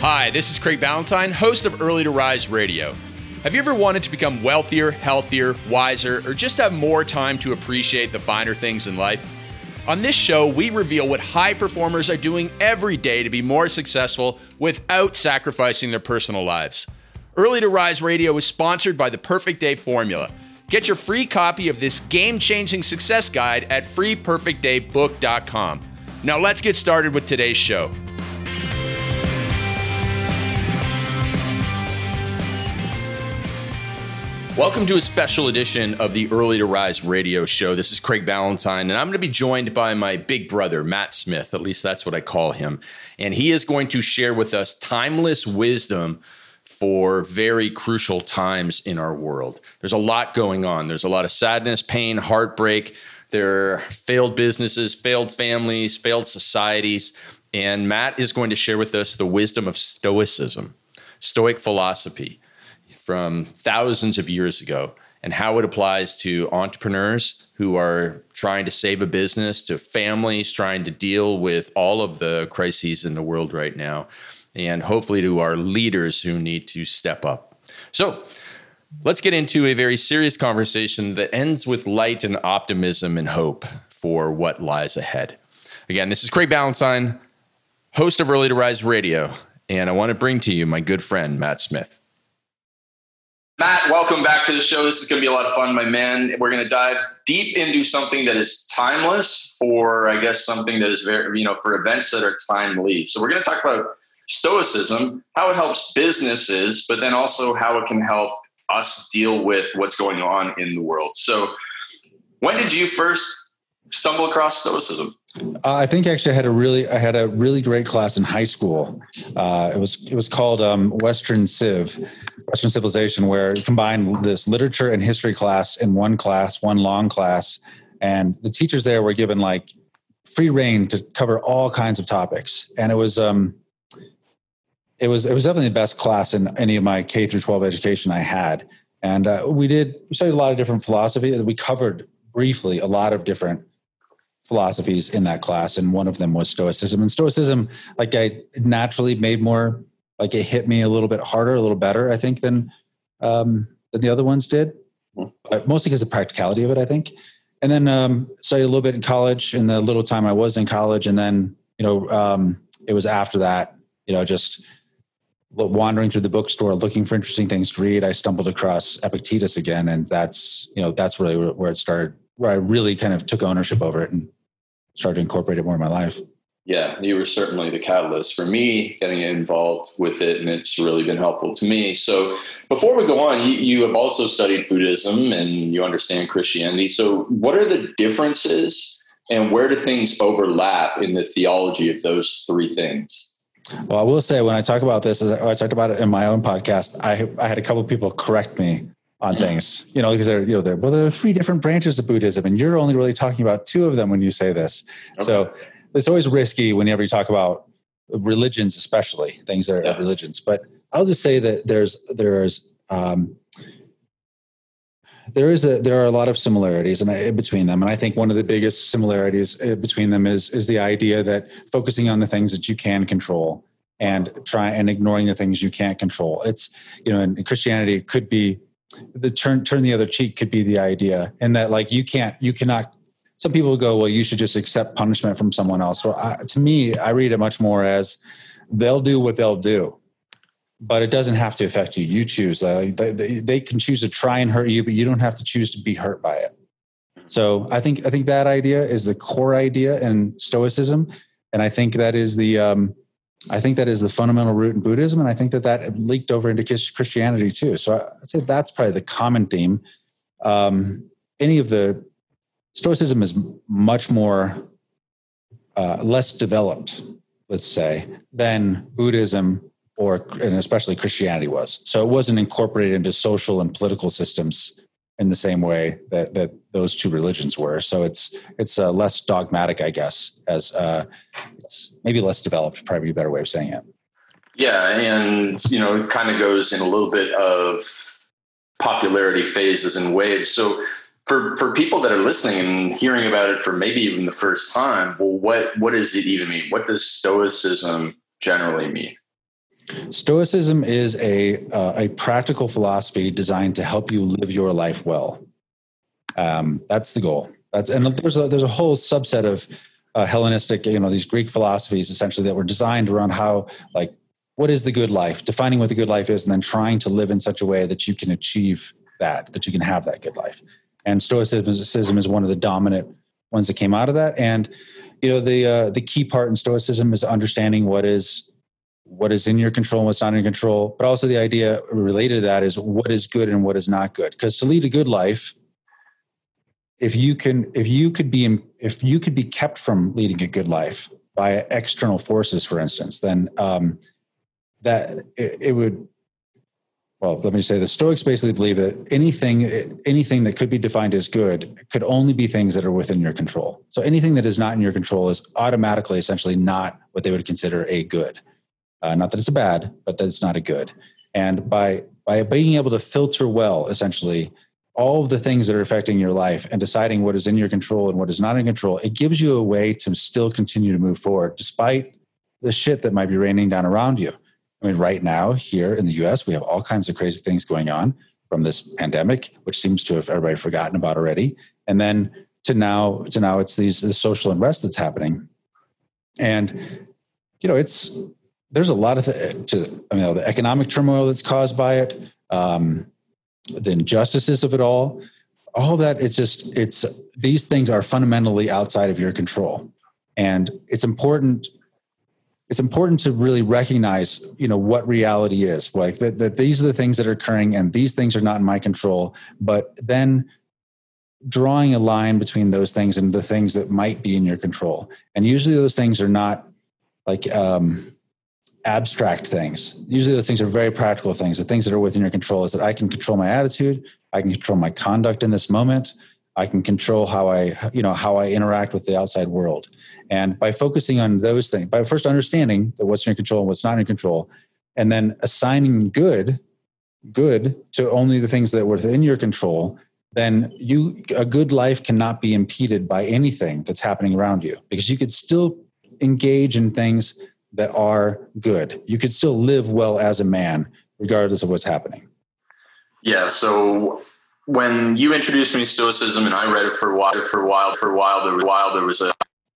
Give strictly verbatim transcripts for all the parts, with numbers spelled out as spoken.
Hi, this is Craig Ballantyne, host of Early to Rise Radio. Have you ever wanted to become wealthier, healthier, wiser, or just have more time to appreciate the finer things in life? On this show, we reveal what high performers are doing every day to be more successful without sacrificing their personal lives. Early to Rise Radio is sponsored by the Perfect Day Formula. Get your free copy of this game-changing success guide at free perfect day book dot com. Now let's get started with today's show. Welcome to a special edition of the Early to Rise Radio Show. This is Craig Ballantyne, and I'm going to be joined by my big brother, Matt Smith. At least that's what I call him. And he is going to share with us timeless wisdom for very crucial times in our world. There's a lot going on. There's a lot of sadness, pain, heartbreak. There are failed businesses, failed families, failed societies. And Matt is going to share with us the wisdom of Stoicism, Stoic philosophy from thousands of years ago, and how it applies to entrepreneurs who are trying to save a business, to families trying to deal with all of the crises in the world right now, and hopefully to our leaders who need to step up. So let's get into a very serious conversation that ends with light and optimism and hope for what lies ahead. Again, this is Craig Ballantyne, host of Early to Rise Radio, and I want to bring to you my good friend, Matt Smith. Matt, welcome back to the show. This is going to be a lot of fun, my man. We're going to dive deep into something that is timeless for, I guess, something that is very, you know, for events that are timely. So we're going to talk about Stoicism, how it helps businesses, but then also how it can help us deal with what's going on in the world. So when did you first stumble across Stoicism? Uh, I think actually I had a really, I had a really great class in high school. Uh, it was, it was called um, Western Civ, Western Civilization, where it combined this literature and history class in one class, one long class. And the teachers there were given like free reign to cover all kinds of topics. And it was, um, it was, it was definitely the best class in any of my K through twelve education I had. And uh, we did, we studied a lot of different philosophy. We covered briefly a lot of different philosophies in that class, and one of them was Stoicism. And Stoicism, like I naturally made more, like it hit me a little bit harder, a little better, I think, than um, than the other ones did, but mostly because of the practicality of it, I think. And then um, studied a little bit in college, in the little time I was in college, and then you know um, it was after that, you know, just wandering through the bookstore looking for interesting things to read, I stumbled across Epictetus again, and that's you know that's really where it started, where I really kind of took ownership over it and started to incorporate it more in my life. Yeah, you were certainly the catalyst for me getting involved with it, and it's really been helpful to me. So before we go on, you, you have also studied Buddhism and you understand Christianity. So what are the differences and where do things overlap in the theology of those three things? Well, I will say when I talk about this, as I talked about it in my own podcast, I, I had a couple of people correct me on things, you know, because they're, you know, they're, well, there are three different branches of Buddhism and you're only really talking about two of them when you say this. Okay. So it's always risky whenever you talk about religions, especially things that are yeah. religions. But I'll just say that there's, there's, um, there is a, there are a lot of similarities in between them. And I think one of the biggest similarities between them is, is the idea that focusing on the things that you can control and try and ignoring the things you can't control. It's, you know, in Christianity, it could be, the turn turn the other cheek could be the idea, and that like you can't you cannot some people go, well, you should just accept punishment from someone else. Well, I, to me, I read it much more as they'll do what they'll do, but it doesn't have to affect you. You choose. Like they, they, they can choose to try and hurt you, but you don't have to choose to be hurt by it. So I think I think that idea is the core idea in Stoicism, and I think that is the um, I think that is the fundamental root in Buddhism, and I think that that leaked over into Christianity too. So I'd say that's probably the common theme. Um, any of the Stoicism is much more uh, less developed, let's say, than Buddhism or and especially Christianity was. So it wasn't incorporated into social and political systems in the same way that, that those two religions were. So it's it's uh, less dogmatic, I guess, as uh, it's maybe less developed, probably a better way of saying it. Yeah, and you know, it kind of goes in a little bit of popularity phases and waves. So for for people that are listening and hearing about it for maybe even the first time, well, what what does it even mean? What does Stoicism generally mean? Stoicism is a uh, a practical philosophy designed to help you live your life well. Um, that's the goal. That's and there's a there's a whole subset of uh, Hellenistic, you know, these Greek philosophies essentially that were designed around how, like, what is the good life, defining what the good life is, and then trying to live in such a way that you can achieve that, that you can have that good life. And Stoicism is one of the dominant ones that came out of that. And you know, the uh, the key part in Stoicism is understanding what is what is in your control and what's not in your control. But also the idea related to that is what is good and what is not good. Because to lead a good life, if you can, if you could be, if you could be kept from leading a good life by external forces, for instance, then um, that it, it would. Well, let me say the Stoics basically believe that anything, anything that could be defined as good could only be things that are within your control. So anything that is not in your control is automatically, essentially, not what they would consider a good. Uh, not that it's a bad, but that it's not a good. And by by being able to filter well, essentially, all of the things that are affecting your life and deciding what is in your control and what is not in control, it gives you a way to still continue to move forward despite the shit that might be raining down around you. I mean, right now here in the U S, we have all kinds of crazy things going on from this pandemic, which seems to have everybody forgotten about already. And then to now, to now it's these the social unrest that's happening. And, you know, it's, there's a lot of, the, to, I mean, the economic turmoil that's caused by it, um, the injustices of it all, all of that. It's just, it's, these things are fundamentally outside of your control. And it's important It's important to really recognize, you know, what reality is, like that, that these are the things that are occurring and these things are not in my control, but then drawing a line between those things and the things that might be in your control. And usually those things are not like um, abstract things. Usually those things are very practical things. The things that are within your control is that I can control my attitude. I can control my conduct in this moment. I can control how I, you know, how I interact with the outside world. And by focusing on those things, by first understanding that what's in your control and what's not in your control, and then assigning good, good to only the things that were within your control, then you, a good life cannot be impeded by anything that's happening around you, because you could still engage in things that are good. You could still live well as a man, regardless of what's happening. Yeah. So when you introduced me to Stoicism, and I read it for a while, for a while, for a while, there was, while there was a,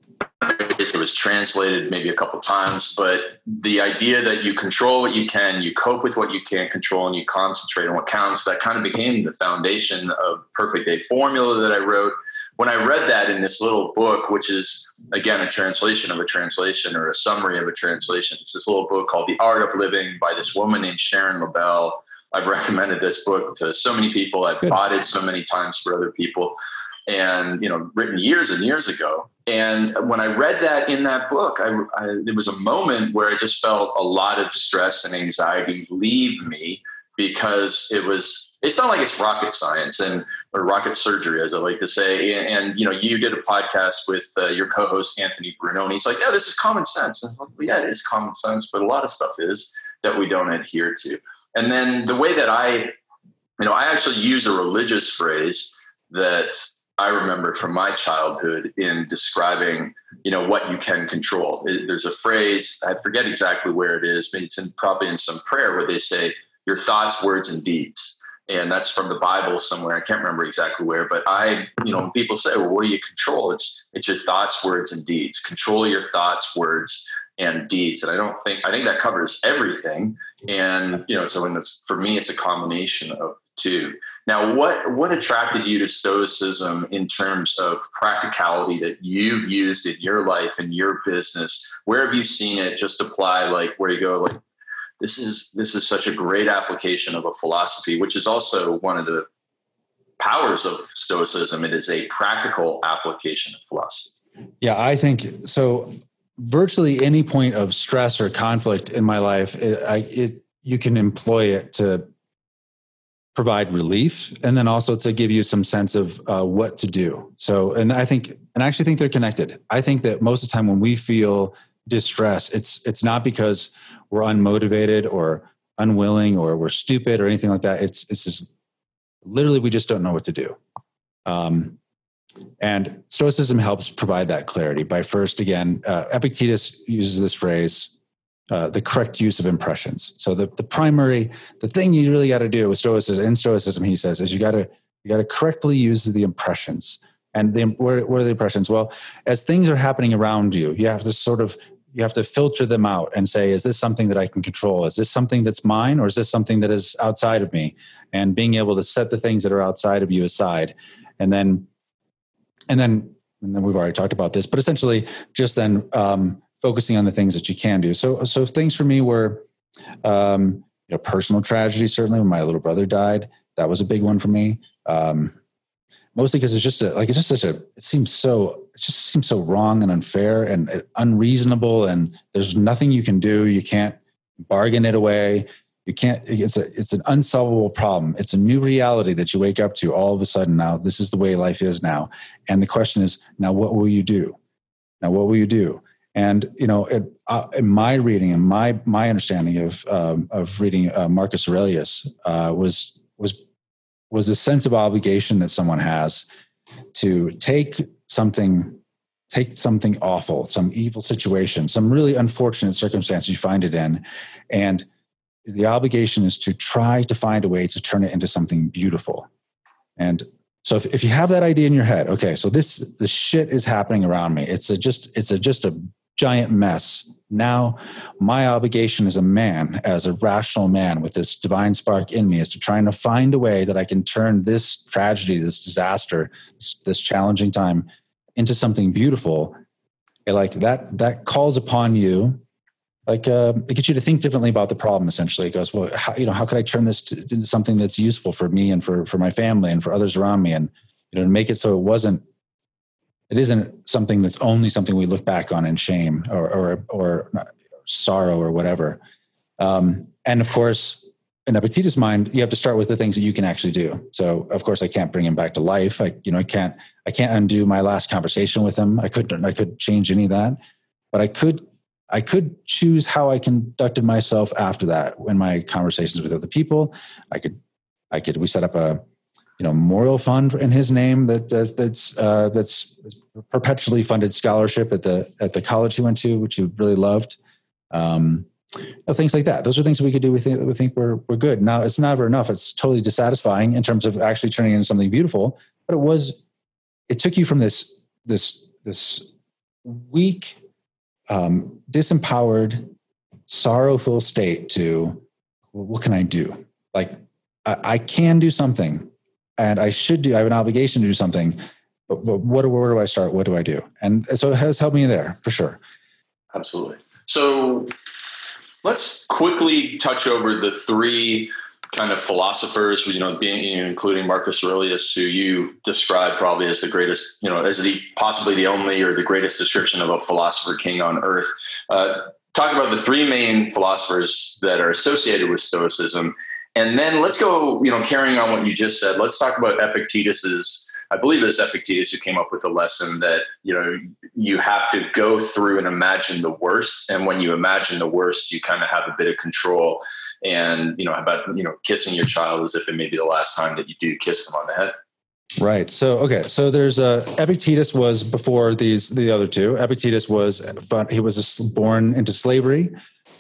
it was translated maybe a couple times, but the idea that you control what you can, you cope with what you can't control, and you concentrate on what counts, that kind of became the foundation of Perfect Day Formula that I wrote. When I read that in this little book, which is, again, a translation of a translation or a summary of a translation, it's this little book called The Art of Living by this woman named Sharon LaBelle. I've recommended this book to so many people. I've Good. bought it so many times for other people, and, you know, written years and years ago. And when I read that in that book, I, I, there was a moment where I just felt a lot of stress and anxiety leave me, because it was, it's not like it's rocket science and or rocket surgery, as I like to say. And, and you know, you did a podcast with uh, your co-host, Anthony Bruno, and he's like, yeah, this is common sense. And I'm like, well, yeah, it is common sense, but a lot of stuff is that we don't adhere to. And then the way that I, you know, I actually use a religious phrase that I remember from my childhood in describing, you know, what you can control. It, there's a phrase, I forget exactly where it is, but it's in, probably in some prayer where they say your thoughts, words, and deeds. And that's from the Bible somewhere. I can't remember exactly where, but I, you know, when people say, well, what do you control? It's, it's your thoughts, words, and deeds. Control your thoughts, words, and deeds. And I don't think, I think that covers everything. And, you know, so when it's, for me, it's a combination of two. Now, what, what attracted you to Stoicism in terms of practicality that you've used in your life and your business? Where have you seen it just apply, like where you go, like, this is, this is such a great application of a philosophy, which is also one of the powers of Stoicism. It is a practical application of philosophy. Yeah, I think so. Virtually any point of stress or conflict in my life, it, I, it you can employ it to provide relief, and then also to give you some sense of uh, what to do. So, and I think, and I actually think they're connected. I think that most of the time when we feel distress, it's it's not because we're unmotivated or unwilling or we're stupid or anything like that. It's it's just literally we just don't know what to do. Um, And Stoicism helps provide that clarity by first, again, uh, Epictetus uses this phrase, uh, the correct use of impressions. So the, the primary, the thing you really got to do with Stoicism, in Stoicism, he says, is you got to you got to correctly use the impressions. And the, where, where are the impressions? Well, as things are happening around you, you have to sort of, you have to filter them out and say, is this something that I can control? Is this something that's mine, or is this something that is outside of me? And being able to set the things that are outside of you aside. And then, and then, and then we've already talked about this, but essentially just then um, focusing on the things that you can do. So, so things for me were, um, you know, personal tragedy. Certainly when my little brother died, that was a big one for me. Um, mostly because it's just a, like, it's just such a, it seems so, it just seems so wrong and unfair and unreasonable. And there's nothing you can do. You can't bargain it away. You can't, it's a, it's an unsolvable problem. It's a new reality that you wake up to all of a sudden. Now, this is the way life is now. And the question is, now what will you do? Now, what will you do? And, you know, it, uh, in my reading and my, my understanding of, um, of reading uh, Marcus Aurelius uh, was, was, was a sense of obligation that someone has to take something, take something awful, some evil situation, some really unfortunate circumstance you find it in. And the obligation is to try to find a way to turn it into something beautiful. And so if, if you have that idea in your head, okay, so this, this shit is happening around me. It's a just, it's a, just a giant mess. Now my obligation as a man, as a rational man with this divine spark in me, is to trying to find a way that I can turn this tragedy, this disaster, this, this challenging time into something beautiful. And like that, that calls upon you, like uh, it gets you to think differently about the problem. Essentially, it goes, well, how, you know, how could I turn this to, into something that's useful for me and for, for my family and for others around me, and you know, to make it so it wasn't, it isn't something that's only something we look back on in shame or or, or sorrow or whatever. Um, and of course, in Epictetus' mind, you have to start with the things that you can actually do. So, of course, I can't bring him back to life. I, you know, I can't, I can't undo my last conversation with him. I couldn't, I could change any of that, but I could. I could choose how I conducted myself after that in my conversations with other people. I could, I could, we set up a, you know, memorial fund in his name that does, that's, uh, that's perpetually funded scholarship at the, at the college he went to, which he really loved. Um, you know, things like that. Those are things that we could do. We think that we think we're, we're good. Now it's never enough. It's totally dissatisfying in terms of actually turning into something beautiful, but it was, it took you from this, this, this weak, Um, disempowered, sorrowful state to, well, what can I do? Like, I, I can do something and I should do, I have an obligation to do something, but, but what, where do I start? What do I do? And so it has helped me there for sure. Absolutely. So let's quickly touch over the three kind of philosophers, you know, being, you know, including Marcus Aurelius, who you describe probably as the greatest, you know, as the possibly the only or the greatest description of a philosopher king on earth. Uh, talk about the three main philosophers that are associated with Stoicism. And then let's go, you know, carrying on what you just said, let's talk about Epictetus's, I believe it was Epictetus who came up with the lesson that, you know, you have to go through and imagine the worst. And when you imagine the worst, you kind of have a bit of control. And, you know, how about, you know, kissing your child as if it may be the last time that you do kiss them on the head. Right. So, okay. So there's a, Epictetus was before these, the other two. Epictetus was, he was born into slavery.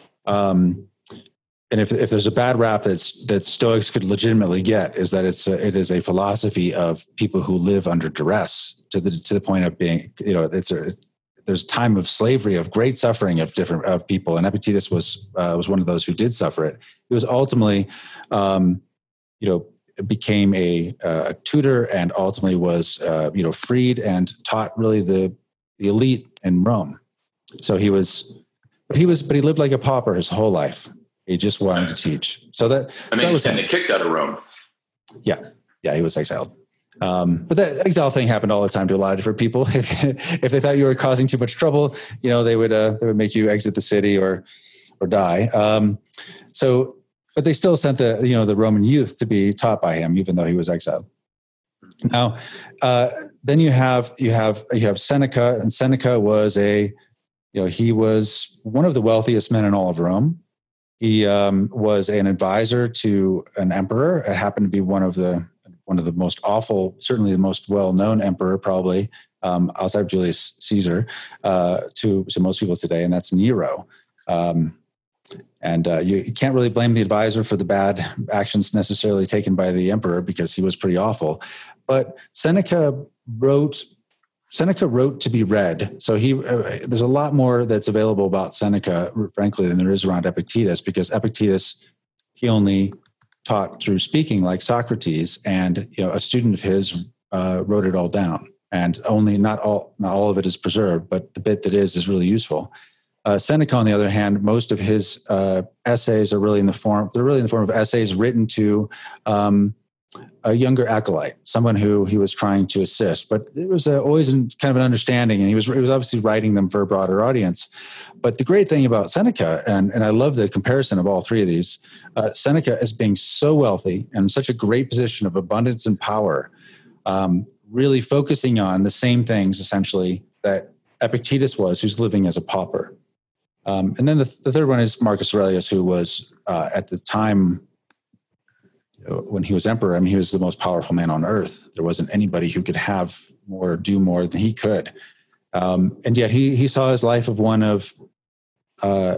Um, and if, if there's a bad rap that's, that Stoics could legitimately get, is that it's a, it is a philosophy of people who live under duress to the, to the point of being, you know, it's a, there's time of slavery, of great suffering of different of people. And Epictetus was, uh, was one of those who did suffer it. He was ultimately, um, you know, became a, uh, a tutor and ultimately was, uh, you know, freed and taught really the, the elite in Rome. So he was, but he was, but he lived like a pauper his whole life. He just wanted to teach. So that, I mean, so that was and they kicked out of Rome. Yeah. Yeah. He was exiled. Um, but that exile thing happened all the time to a lot of different people. If, if they thought you were causing too much trouble, you know, they would, uh, they would make you exit the city or, or die. Um, so, but they still sent the, you know, the Roman youth to be taught by him, even though he was exiled. Now, uh, then you have, you have, you have Seneca, and Seneca was a, you know, he was one of the wealthiest men in all of Rome. He um, was an advisor to an emperor. It happened to be one of the, one of the most awful, certainly the most well-known emperor, probably um, outside of Julius Caesar, uh, to, to most people today, and that's Nero. Um, And uh, you, you can't really blame the advisor for the bad actions necessarily taken by the emperor, because he was pretty awful. But Seneca wrote Seneca wrote to be read. So he uh, there's a lot more that's available about Seneca, frankly, than there is around Epictetus, because Epictetus, he only taught through speaking like Socrates, and you know a student of his uh, wrote it all down. And only not all not all of it is preserved, but the bit that is is really useful. Uh, Seneca, on the other hand, most of his uh, essays are really in the form they're really in the form of essays written to um, a younger acolyte, someone who he was trying to assist. But it was uh, always in kind of an understanding, and he was he was obviously writing them for a broader audience. But the great thing about Seneca, and, and I love the comparison of all three of these, uh, Seneca as being so wealthy and in such a great position of abundance and power, um, really focusing on the same things, essentially, that Epictetus was, who's living as a pauper. Um, and then the, the third one is Marcus Aurelius, who was uh, at the time when he was emperor, I mean, he was the most powerful man on earth. There wasn't anybody who could have more, do more than he could. Um, and yet he he saw his life of one of uh,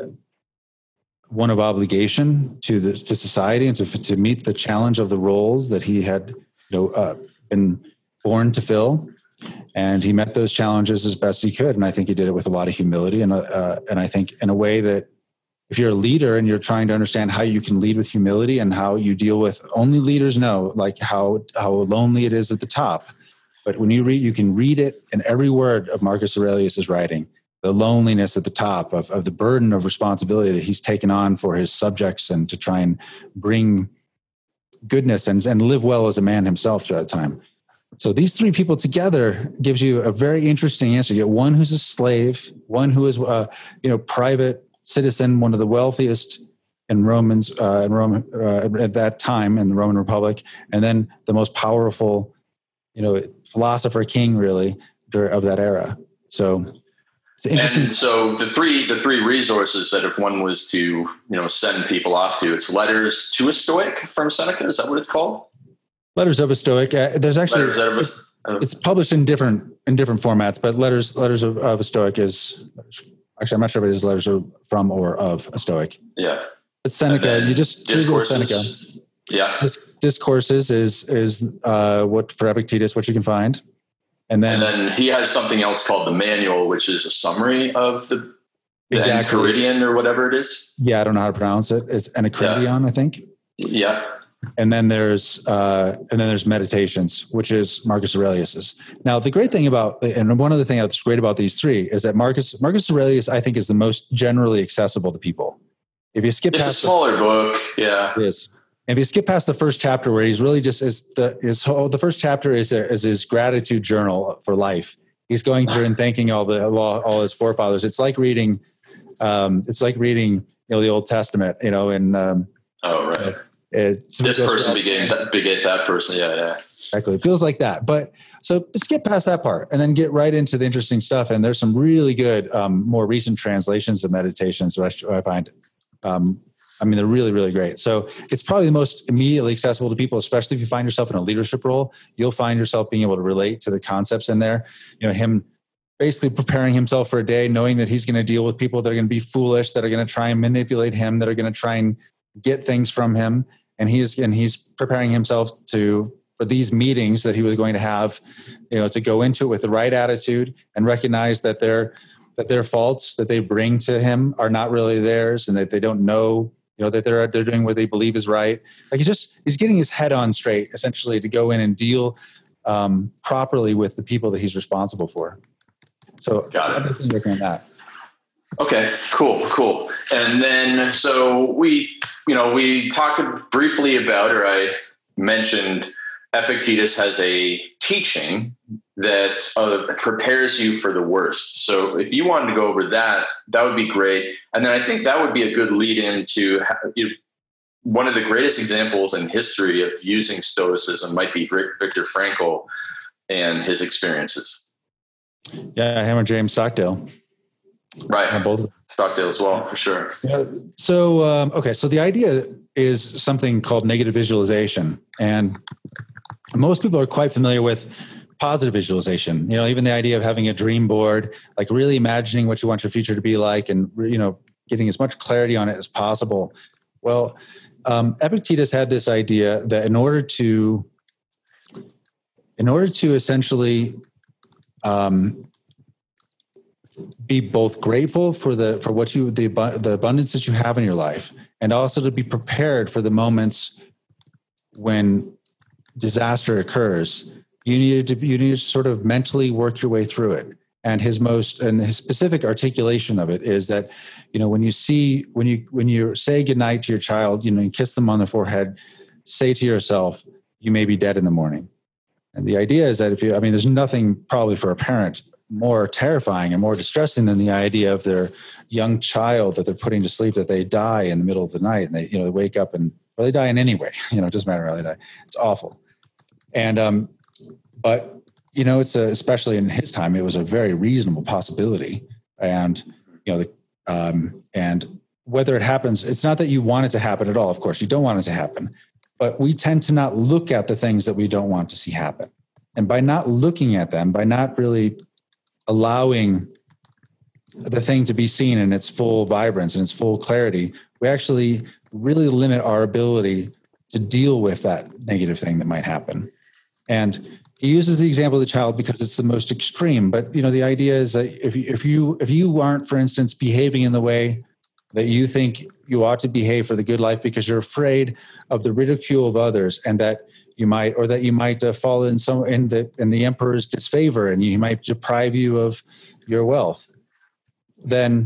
one of obligation to the to society, and to to meet the challenge of the roles that he had you know uh, been born to fill. And he met those challenges as best he could. And I think he did it with a lot of humility. And, uh, and I think in a way that if you're a leader and you're trying to understand how you can lead with humility and how you deal with, only leaders know like how, how lonely it is at the top. But when you read, you can read it in every word of Marcus Aurelius's writing, the loneliness at the top of, of the burden of responsibility that he's taken on for his subjects, and to try and bring goodness and, and live well as a man himself throughout time. So these three people together gives you a very interesting answer. You get one who's a slave, one who is a you know private citizen, one of the wealthiest in Romans uh, in Rome uh, at that time in the Roman Republic, and then the most powerful you know philosopher king really of that era. So it's interesting. And so the three the three resources that if one was to you know send people off to, it's Letters to a Stoic from Seneca. Is that what it's called? Letters of a Stoic. Uh, there's actually a, it's, it's published in different in different formats, but letters letters of, of a Stoic is actually I'm not sure if it is letters or from or of a Stoic. Yeah, it's Seneca. You just Google Seneca. Yeah, Dis- Discourses is is uh, what for Epictetus what you can find, and then and then he has something else called the Manual, which is a summary of the, the exactly. Enchiridion or whatever it is. Yeah, I don't know how to pronounce it. It's Enchiridion, yeah. I think. Yeah. And then there's uh, and then there's Meditations, which is Marcus Aurelius's. Now, the great thing about, and one of the things that's great about these three is that Marcus Marcus Aurelius, I think, is the most generally accessible to people. If you skip it's past a smaller the, book, yeah, it is. And if you skip past the first chapter, where he's really just is the is the first chapter is a, is his gratitude journal for life. He's going through and thanking all the all his forefathers. It's like reading, um, it's like reading you know the Old Testament, you know, and um, oh right. Uh, It, this person began beget that person. Yeah, yeah. Exactly. It feels like that. But so skip past that part and then get right into the interesting stuff. And there's some really good, um, more recent translations of Meditations, which I find, um, I mean, they're really, really great. So it's probably the most immediately accessible to people, especially if you find yourself in a leadership role. You'll find yourself being able to relate to the concepts in there. You know, him basically preparing himself for a day, knowing that he's going to deal with people that are going to be foolish, that are going to try and manipulate him, that are going to try and get things from him. And he's and he's preparing himself to for these meetings that he was going to have, you know, to go into it with the right attitude and recognize that their that their faults that they bring to him are not really theirs, and that they don't know, you know, that they're they're doing what they believe is right. Like he's just he's getting his head on straight, essentially, to go in and deal um, properly with the people that he's responsible for. So got it. I'm working on that. Okay, cool, cool. And then, so we, you know, we talked briefly about, or I mentioned Epictetus has a teaching that uh, prepares you for the worst. So if you wanted to go over that, that would be great. And then I think that would be a good lead into you know, one of the greatest examples in history of using Stoicism might be Viktor Frankl and his experiences. Yeah, him or James Stockdale. Right. And both Stockdale as well, for sure. Yeah. So, um, okay. So the idea is something called negative visualization. And most people are quite familiar with positive visualization. You know, even the idea of having a dream board, like really imagining what you want your future to be like and, you know, getting as much clarity on it as possible. Well, um, Epictetus had this idea that in order to, in order to essentially um, be both grateful for the for what you the the abundance that you have in your life, and also to be prepared for the moments when disaster occurs, you needed to you needed to sort of mentally work your way through it. And his most and his specific articulation of it is that, you know, when you see when you when you say goodnight to your child, you know, you kiss them on the forehead, say to yourself, you may be dead in the morning. And the idea is that if you, I mean, there's nothing probably for a parent more terrifying and more distressing than the idea of their young child that they're putting to sleep, that they die in the middle of the night and they, you know, they wake up and, well, they die in any way, you know, it doesn't matter how they die. It's awful. And, um, but, you know, it's a, especially in his time, it was a very reasonable possibility. And, you know, the, um, and whether it happens, it's not that you want it to happen at all. Of course, you don't want it to happen, but we tend to not look at the things that we don't want to see happen. And by not looking at them, by not really allowing the thing to be seen in its full vibrance and its full clarity, we actually really limit our ability to deal with that negative thing that might happen. And he uses the example of the child because it's the most extreme. But, you know, the idea is that if you, if you, if you aren't, for instance, behaving in the way that you think you ought to behave for the good life because you're afraid of the ridicule of others, and that you might, or that you might uh, fall in some in the in the emperor's disfavor, and he might deprive you of your wealth, then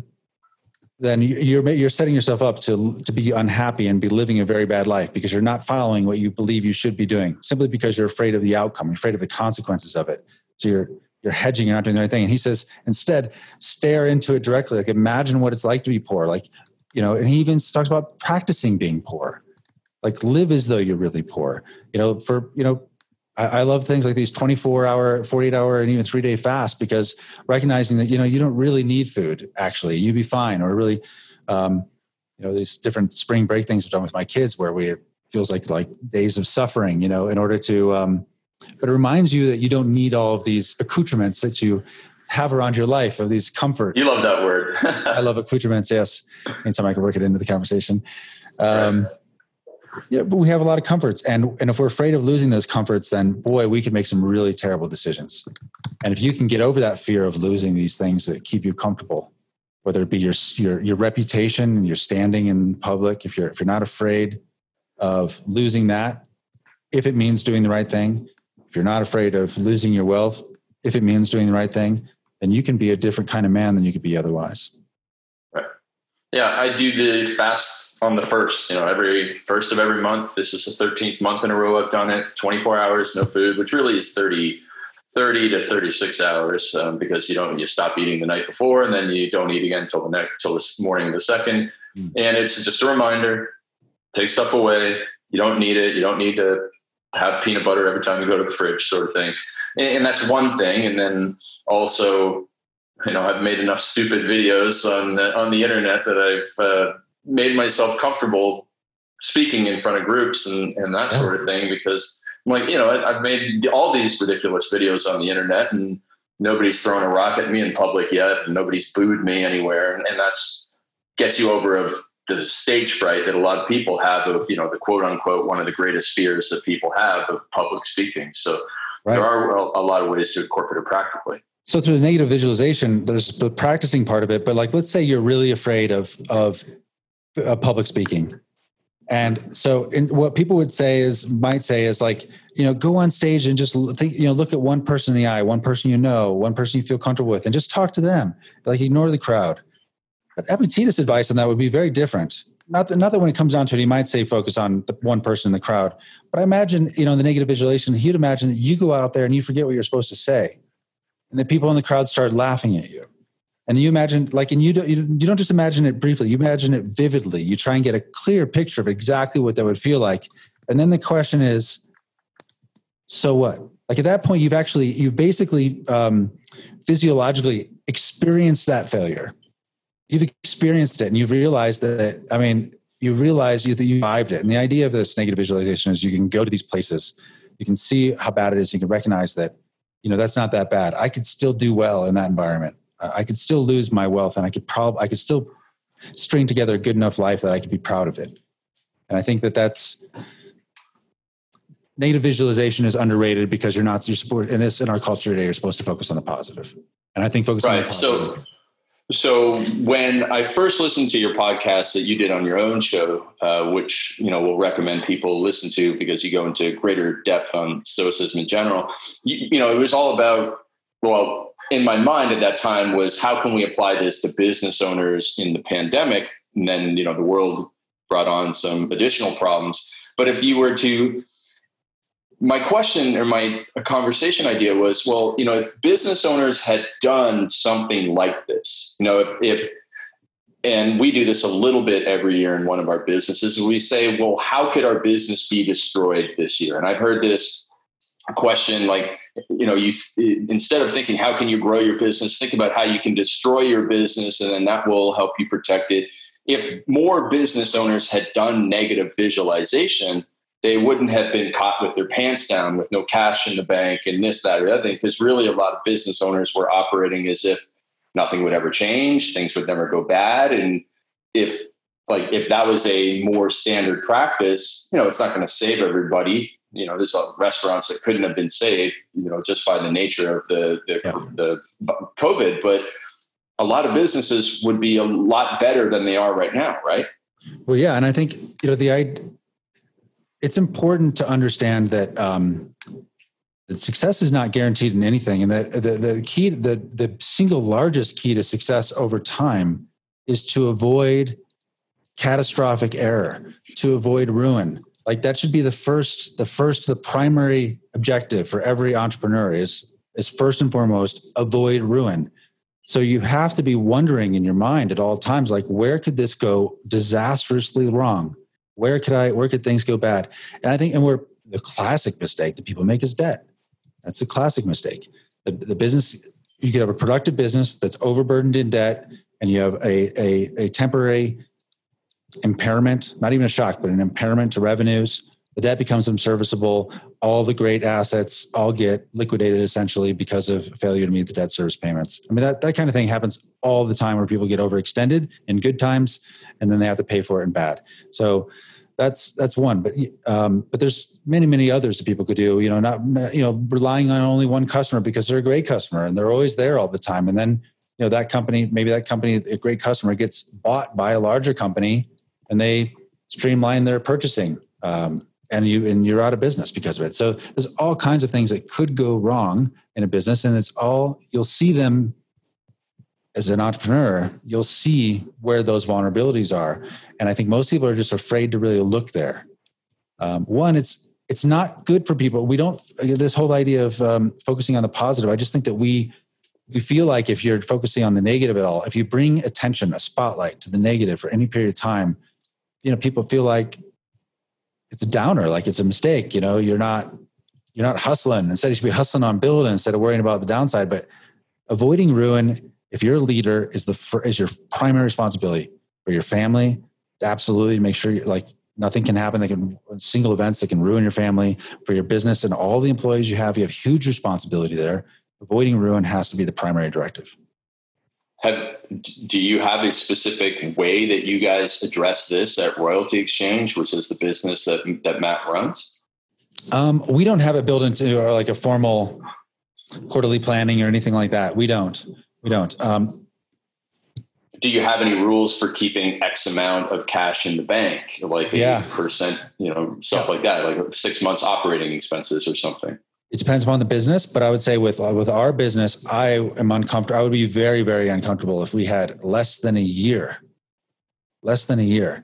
then you're you're setting yourself up to to be unhappy and be living a very bad life because you're not following what you believe you should be doing, simply because you're afraid of the outcome, you're afraid of the consequences of it. So you're you're hedging, you're not doing the right thing. And he says, instead, stare into it directly. Like, imagine what it's like to be poor. Like, you know, and he even talks about practicing being poor. Like, live as though you're really poor. You know, for, you know, I, I love things like these twenty-four hour, forty-eight hour, and even three day fast, because recognizing that, you know, you don't really need food, actually, you'd be fine. Or really, um, you know, these different spring break things I've done with my kids where we, it feels like, like days of suffering, you know, in order to, um, but it reminds you that you don't need all of these accoutrements that you have around your life, of these comfort. You love that word. I love accoutrements. Yes. Anytime I can work it into the conversation. Um, right. Yeah, but we have a lot of comforts, and, and if we're afraid of losing those comforts, then boy, we could make some really terrible decisions. And if you can get over that fear of losing these things that keep you comfortable, whether it be your, your, your reputation and your standing in public, if you're, if you're not afraid of losing that, if it means doing the right thing, if you're not afraid of losing your wealth, if it means doing the right thing, then you can be a different kind of man than you could be otherwise. Right. Yeah, I do the fast on the first, you know, every first of every month. This is the thirteenth month in a row I've done it. twenty-four hours, no food, which really is thirty, thirty to thirty-six hours, um, because you don't, you stop eating the night before, and then you don't eat again until the next, till the morning of the second. Mm. And it's just a reminder, take stuff away. You don't need it. You don't need to have peanut butter every time you go to the fridge, sort of thing. And, and that's one thing. And then also, you know, I've made enough stupid videos on the, on the internet that I've uh, made myself comfortable speaking in front of groups and, and that sort of thing, because I'm like, you know, I, I've made all these ridiculous videos on the internet and nobody's thrown a rock at me in public yet. And nobody's booed me anywhere. And, and that's gets you over of the stage fright that a lot of people have of, you know, the quote unquote, one of the greatest fears that people have of public speaking. So right. There are a, a lot of ways to incorporate it practically. So through the negative visualization, there's the practicing part of it, but like, let's say you're really afraid of, of uh, public speaking. And so in, what people would say is, might say is like, you know, go on stage and just think, you know, look at one person in the eye, one person, you know, one person you feel comfortable with, and just talk to them. Like, ignore the crowd. But Epictetus' advice on that would be very different. Not that, not that when it comes down to it, he might say focus on the one person in the crowd. But I imagine, you know, in the negative visualization, he'd imagine that you go out there and you forget what you're supposed to say. And the people in the crowd start laughing at you. And you imagine, like, and you don't, you don't just imagine it briefly, you imagine it vividly. You try and get a clear picture of exactly what that would feel like. And then the question is, so what? Like, at that point, you've actually, you've basically um, physiologically experienced that failure. You've experienced it and you've realized that, I mean, you realize you, that you survived it. And the idea of this negative visualization is you can go to these places, you can see how bad it is. You can recognize that, you know, that's not that bad. I could still do well in that environment. I could still lose my wealth, and I could probably, I could still string together a good enough life that I could be proud of it. And I think that that's negative visualization is underrated because you're not, you're supposed, in this, in our culture today, you're supposed to focus on the positive. And I think focusing right. on the positive. So, so when I first listened to your podcast that you did on your own show, uh, which, you know, we'll recommend people listen to because you go into greater depth on Stoicism in general, you, you know, it was all about, well, in my mind at that time was how can we apply this to business owners in the pandemic? And then, you know, the world brought on some additional problems. But if you were to, my question or my conversation idea was, well, you know, if business owners had done something like this, you know, if, if, and we do this a little bit every year in one of our businesses, we say, well, how could our business be destroyed this year? And I've heard this question, like, you know, you, instead of thinking, how can you grow your business, think about how you can destroy your business, and then that will help you protect it. If more business owners had done negative visualization, they wouldn't have been caught with their pants down with no cash in the bank and this, that, or the other thing. Because really a lot of business owners were operating as if nothing would ever change. Things would never go bad. And if like, if that was a more standard practice, you know, it's not going to save everybody. You know, there's restaurants that couldn't have been saved, you know, just by the nature of the, the, yeah. the COVID, but a lot of businesses would be a lot better than they are right now. Right. Well, yeah. And I think, you know, the idea, it's important to understand that um, that success is not guaranteed in anything. And that the, the key, the, the single largest key to success over time is to avoid catastrophic error, to avoid ruin. Like that should be the first, the first, the primary objective for every entrepreneur is, is first and foremost, avoid ruin. So you have to be wondering in your mind at all times, like, where could this go disastrously wrong? Where could I, where could things go bad? And I think, and we're, the classic mistake that people make is debt. That's a classic mistake. The, the business, you could have a productive business that's overburdened in debt, and you have a, a, a temporary impairment, not even a shock, but an impairment to revenues. The debt becomes unserviceable. All the great assets all get liquidated essentially because of failure to meet the debt service payments. I mean, that, that kind of thing happens all the time where people get overextended in good times and then they have to pay for it in bad. So that's, that's one, but, um, but there's many, many others that people could do, you know, not, you know, relying on only one customer because they're a great customer and they're always there all the time. And then, you know, that company, maybe that company, a great customer gets bought by a larger company and they streamline their purchasing. Um, and you, and you're out of business because of it. So there's all kinds of things that could go wrong in a business, and it's all, you'll see them as an entrepreneur, you'll see where those vulnerabilities are. And I think most people are just afraid to really look there. Um, one, it's, it's not good for people. We don't, this whole idea of um, focusing on the positive. I just think that we, we feel like if you're focusing on the negative at all, if you bring attention, a spotlight to the negative for any period of time, you know, people feel like it's a downer, like it's a mistake. You know, you're not, you're not hustling. Instead, you should be hustling on building instead of worrying about the downside. But avoiding ruin, if you're a leader, is the is your primary responsibility for your family. Absolutely, make sure you're like nothing can happen. That can single events that can ruin your family. For your business and all the employees you have, you have huge responsibility there. Avoiding ruin has to be the primary directive. Have, do you have a specific way that you guys address this at Royalty Exchange, which is the business that, that Matt runs? Um, we don't have it built into our, like a formal quarterly planning or anything like that. We don't. We don't. Um, do you have any rules for keeping X amount of cash in the bank, like a yeah. percent, you know, stuff yeah. like that, like six months operating expenses or something? It depends upon the business, but I would say with, uh, with our business, I am uncomfortable. I would be very, very uncomfortable if we had less than a year, less than a year.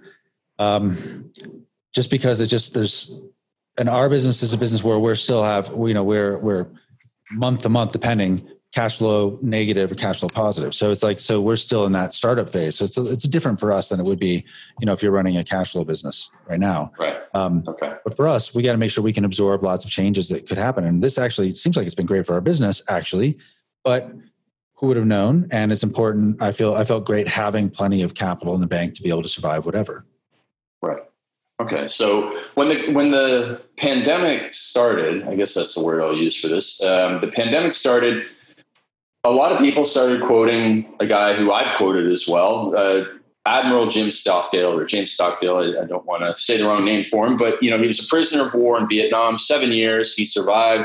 Um, just because it just, there's, and our business is a business where we're still have, you know, we're, we're month to month, depending, cash flow negative or cash flow positive. So it's like, so we're still in that startup phase. So it's, it's different for us than it would be, you know, if you're running a cash flow business right now. Right. Um, okay. But for us, we got to make sure we can absorb lots of changes that could happen. And this actually seems like it's been great for our business actually, but who would have known? And it's important. I feel, I felt great having plenty of capital in the bank to be able to survive whatever. Right. Okay. So when the, when the pandemic started, I guess that's the word I'll use for this. Um, the pandemic started, a lot of people started quoting a guy who I've quoted as well, uh, Admiral Jim Stockdale, or James Stockdale. I, I don't want to say the wrong name for him, but, you know, he was a prisoner of war in Vietnam, seven years. He survived.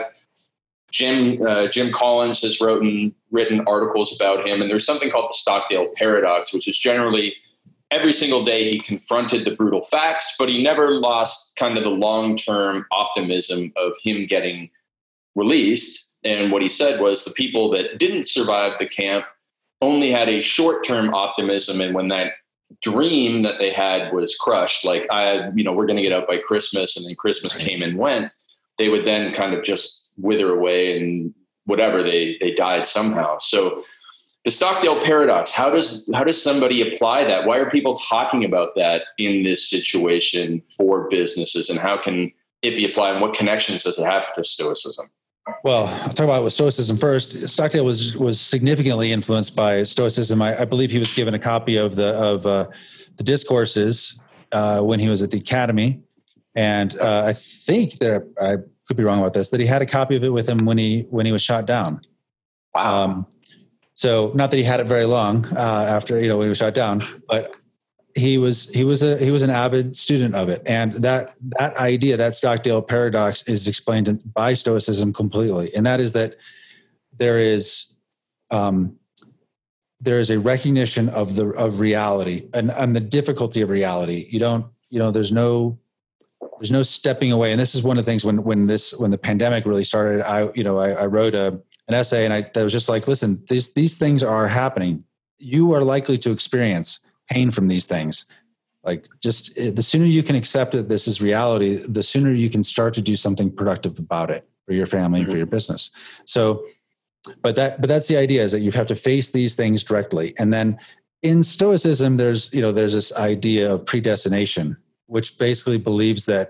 Jim uh, Jim Collins has written, written articles about him, and there's something called the Stockdale paradox, which is generally every single day he confronted the brutal facts, but he never lost kind of the long-term optimism of him getting released. And what he said was the people that didn't survive the camp only had a short-term optimism, and when that dream that they had was crushed, like, I, you know, we're going to get out by Christmas, and then Christmas came and went, they would then kind of just wither away, and whatever, they they died somehow. So the Stockdale paradox, how does how does somebody apply that? Why are people talking about that in this situation for businesses, and how can it be applied, and what connections does it have to Stoicism? Well, I'll talk about with Stoicism first. Stockdale was was significantly influenced by Stoicism. I, I believe he was given a copy of the of uh, the discourses uh, when he was at the academy, and uh, I think there I could be wrong about this, that he had a copy of it with him when he when he was shot down. Wow. Um, so not that he had it very long uh, after, you know, when he was shot down, but he was he was a he was an avid student of it, and that that idea, that Stockdale paradox, is explained by Stoicism completely, and that is that there is um, there is a recognition of the of reality and, and the difficulty of reality. You don't you know there's no there's no stepping away, and this is one of the things when when this when the pandemic really started. I you know I, I wrote a an essay, and I that was just like, listen, these these things are happening. You are likely to experience pain from these things. Like, just the sooner you can accept that this is reality, the sooner you can start to do something productive about it for your family and for your business. So, but that, but that's the idea, is that you have to face these things directly. And then in Stoicism, there's, you know, there's this idea of predestination, which basically believes that,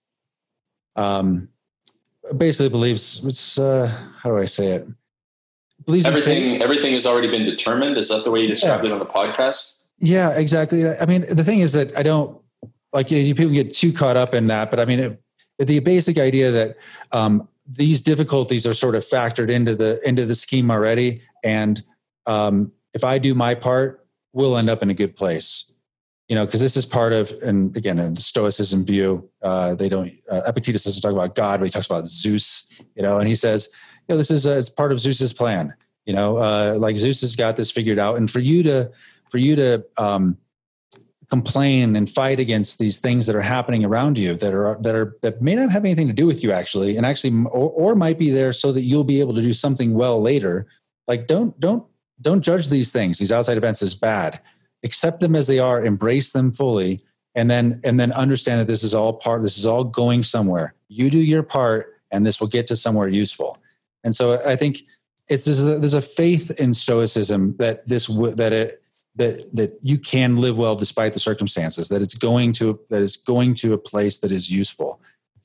um, basically believes it's, uh, how do I say it? Believes everything, everything has already been determined. Is that the way you described yeah. it on the podcast? Yeah, exactly. I mean, the thing is that I don't like you, people get too caught up in that, but I mean, it, the basic idea that um, these difficulties are sort of factored into the into the scheme already, and um, if I do my part, we'll end up in a good place. You know, because this is part of, and again, in the Stoicism view, uh, they don't. Uh, Epictetus doesn't talk about God, but he talks about Zeus. You know, and he says, you know, this is uh, it's part of Zeus's plan. You know, uh, like Zeus has got this figured out, and for you to for you to um, complain and fight against these things that are happening around you that are that are that may not have anything to do with you actually, and actually, or, or might be there so that you'll be able to do something well later. Like, don't don't don't judge these things, these outside events, as bad. Accept them as they are, embrace them fully, and then and then understand that this is all part. This is all going somewhere. You do your part, and this will get to somewhere useful. And so I think it's there's a, there's a faith in Stoicism that this that it that that you can live well despite the circumstances. That it's going to that it's going to a place that is useful.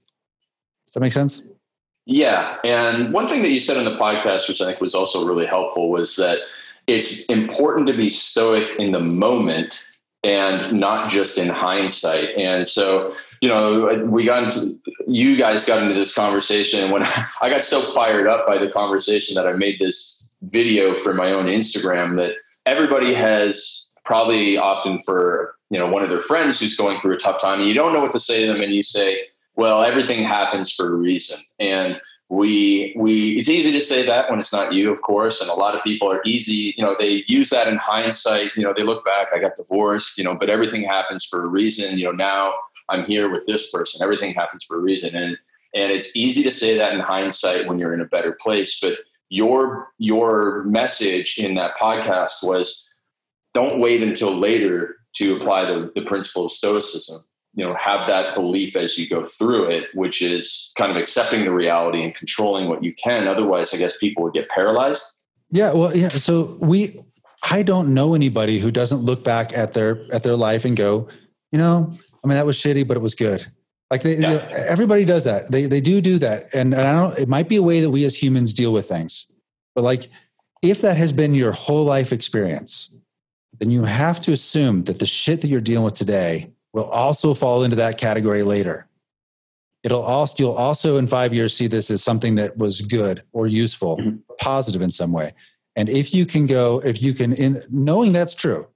Does that make sense? Yeah, and one thing that you said in the podcast, which I think was also really helpful, was that it's important to be stoic in the moment and not just in hindsight. And so, you know, we got into, you guys got into this conversation when I got so fired up by the conversation that I made this video for my own Instagram that everybody has probably often for, you know, one of their friends who's going through a tough time, and you don't know what to say to them. And you say, well, everything happens for a reason. And we, we, it's easy to say that when it's not you, of course. And a lot of people are easy, you know, they use that in hindsight, you know, they look back, I got divorced, you know, but everything happens for a reason. You know, now I'm here with this person, everything happens for a reason. And, and it's easy to say that in hindsight when you're in a better place. But your, your message in that podcast was, don't wait until later to apply the, the principle of Stoicism. You know, have that belief as you go through it, which is kind of accepting the reality and controlling what you can. Otherwise, I guess people would get paralyzed. Yeah. Well, yeah. So we, I don't know anybody who doesn't look back at their, at their life and go, you know, I mean, that was shitty, but it was good. Like they, yeah. they, everybody does that. They, they do do that. And, and I don't, it might be a way that we as humans deal with things, but like, if that has been your whole life experience, then you have to assume that the shit that you're dealing with today will also fall into that category later. It'll also, you'll also in five years see this as something that was good or useful, mm-hmm. positive in some way. And if you can go, if you can, in knowing that's true,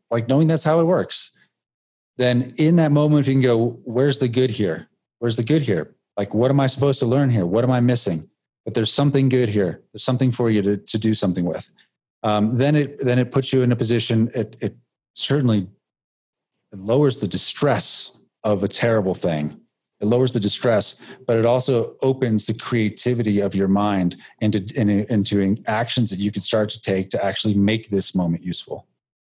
like knowing that's how it works, then in that moment, if you can go, where's the good here? Where's the good here? Like, what am I supposed to learn here? What am I missing? But there's something good here. There's something for you to, to do something with. Um, then it then it puts you in a position, it, it certainly it lowers the distress of a terrible thing. It lowers the distress, but it also opens the creativity of your mind into, into actions that you can start to take to actually make this moment useful.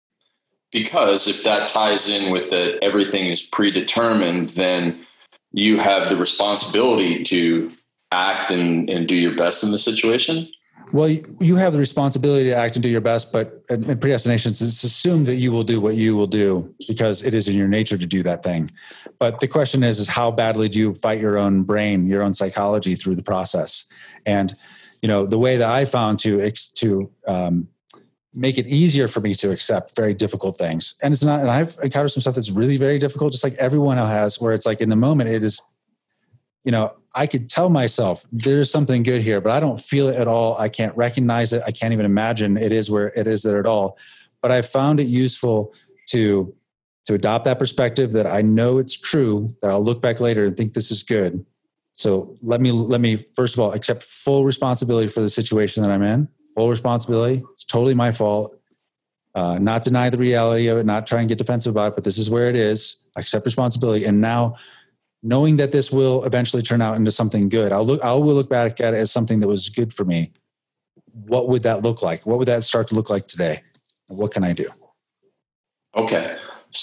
Because if that ties in with that everything is predetermined, then you have the responsibility to act and, and do your best in the situation. Well, you have the responsibility to act and do your best, but in predestination, it's assumed that you will do what you will do because it is in your nature to do that thing. But the question is, is how badly do you fight your own brain, your own psychology through the process? And, you know, the way that I found to, to, um, make it easier for me to accept very difficult things. And it's not, and I've encountered some stuff that's really very difficult, just like everyone else has, where it's like in the moment, it is, you know, I could tell myself there's something good here, but I don't feel it at all. I can't recognize it. I can't even imagine it is where it is there at all. But I found it useful to, to adopt that perspective that I know it's true, that I'll look back later and think this is good. So let me, let me, first of all, accept full responsibility for the situation that I'm in. Full responsibility. It's totally my fault. Uh, not deny the reality of it, not try and get defensive about it, but this is where it is. I accept responsibility. And now knowing that this will eventually turn out into something good, I'll look, I will look back at it as something that was good for me. What would that look like? What would that start to look like today? What can I do? Okay.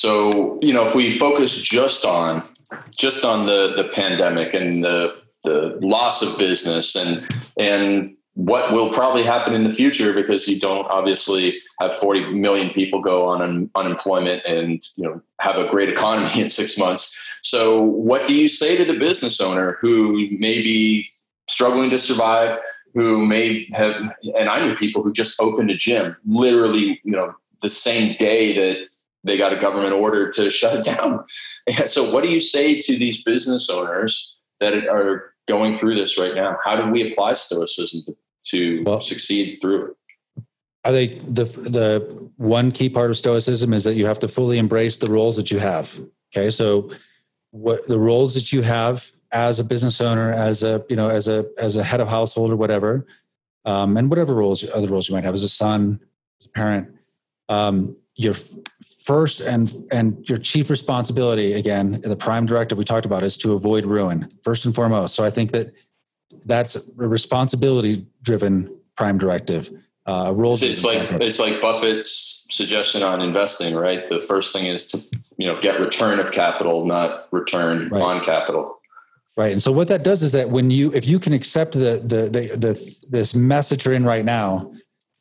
So, you know, if we focus just on, just on the, the pandemic and the, the loss of business and, and, what will probably happen in the future, because you don't obviously have forty million people go on un- unemployment and, you know, have a great economy in six months. So what do you say to the business owner who may be struggling to survive, who may have, and I knew people who just opened a gym literally, you know, the same day that they got a government order to shut it down. So what do you say to these business owners that are going through this right now? How do we apply stoicism to to well, succeed through it? I think the the one key part of stoicism is that you have to fully embrace the roles that you have. Okay, so what the roles that you have as a business owner, as a you know, as a as a head of household or whatever, um, and whatever roles other roles you might have as a son, as a parent, um, your first and and your chief responsibility, again, the prime directive we talked about, is to avoid ruin first and foremost. So I think that that's a responsibility-driven prime directive. Uh, role. It's like it's like Buffett's suggestion on investing, right? The first thing is to you know get return of capital, not return right. on capital. Right. And so what that does is that when you, if you can accept the the the, the this mess that you're in right now,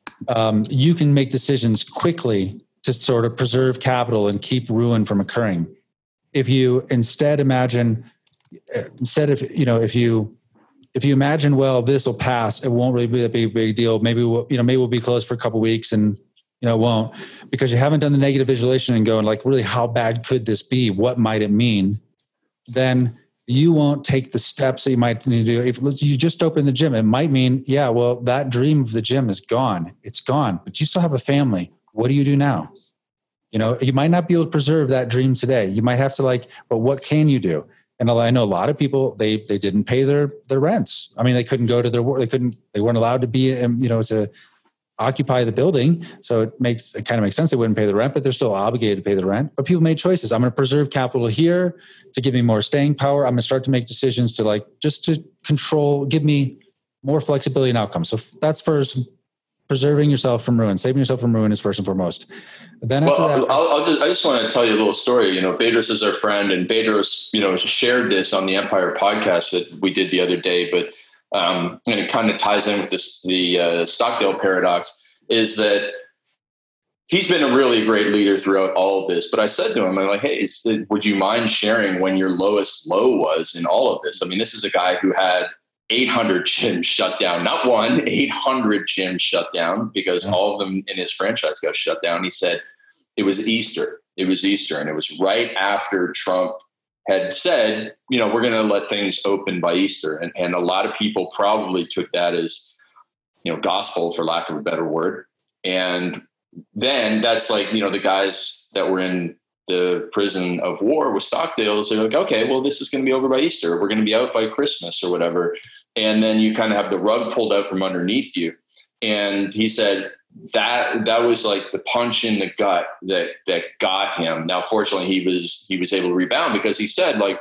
um, you can make decisions quickly to sort of preserve capital and keep ruin from occurring. If you instead imagine, instead of you know if you If you imagine, well, this will pass, it won't really be a big, big deal. Maybe we'll, you know, maybe we'll be closed for a couple of weeks, and you know, it won't, because you haven't done the negative visualization and going like, really, how bad could this be? What might it mean? Then you won't take the steps that you might need to do. If you just open the gym, it might mean, yeah, well, that dream of the gym is gone. It's gone, but you still have a family. What do you do now? You know, you might not be able to preserve that dream today. You might have to like, but what can you do? And I know a lot of people, they they didn't pay their their rents. I mean, they couldn't go to their work. They couldn't, they weren't allowed to be, you know, to occupy the building. So it makes, it kind of makes sense they wouldn't pay the rent, but they're still obligated to pay the rent. But people made choices. I'm going to preserve capital here to give me more staying power. I'm going to start to make decisions to like, just to control, give me more flexibility and outcomes. So that's first. Preserving yourself from ruin, saving yourself from ruin is first and foremost. Then after well, that, I'll, I'll just, I just want to tell you a little story. You know, Bedros is our friend, and Bedros, you know, shared this on the Empire podcast that we did the other day. But um, and it kind of ties in with this, the uh, Stockdale paradox, is that he's been a really great leader throughout all of this. But I said to him, I'm like, hey, is, would you mind sharing when your lowest low was in all of this? I mean, this is a guy who had eight hundred gyms shut down, not one, eight hundred gyms shut down, because yeah. all of them in his franchise got shut down. He said it was Easter. It was Easter. And it was right after Trump had said, you know, we're going to let things open by Easter. And, and a lot of people probably took that as, you know, gospel, for lack of a better word. And then that's like, you know, the guy's friends that were in the prison of war with Stockdale's, they're like, okay, well, this is going to be over by Easter. We're going to be out by Christmas or whatever. And then you kind of have the rug pulled out from underneath you. And he said that that was like the punch in the gut that that got him. Now, fortunately, he was he was able to rebound, because he said, like,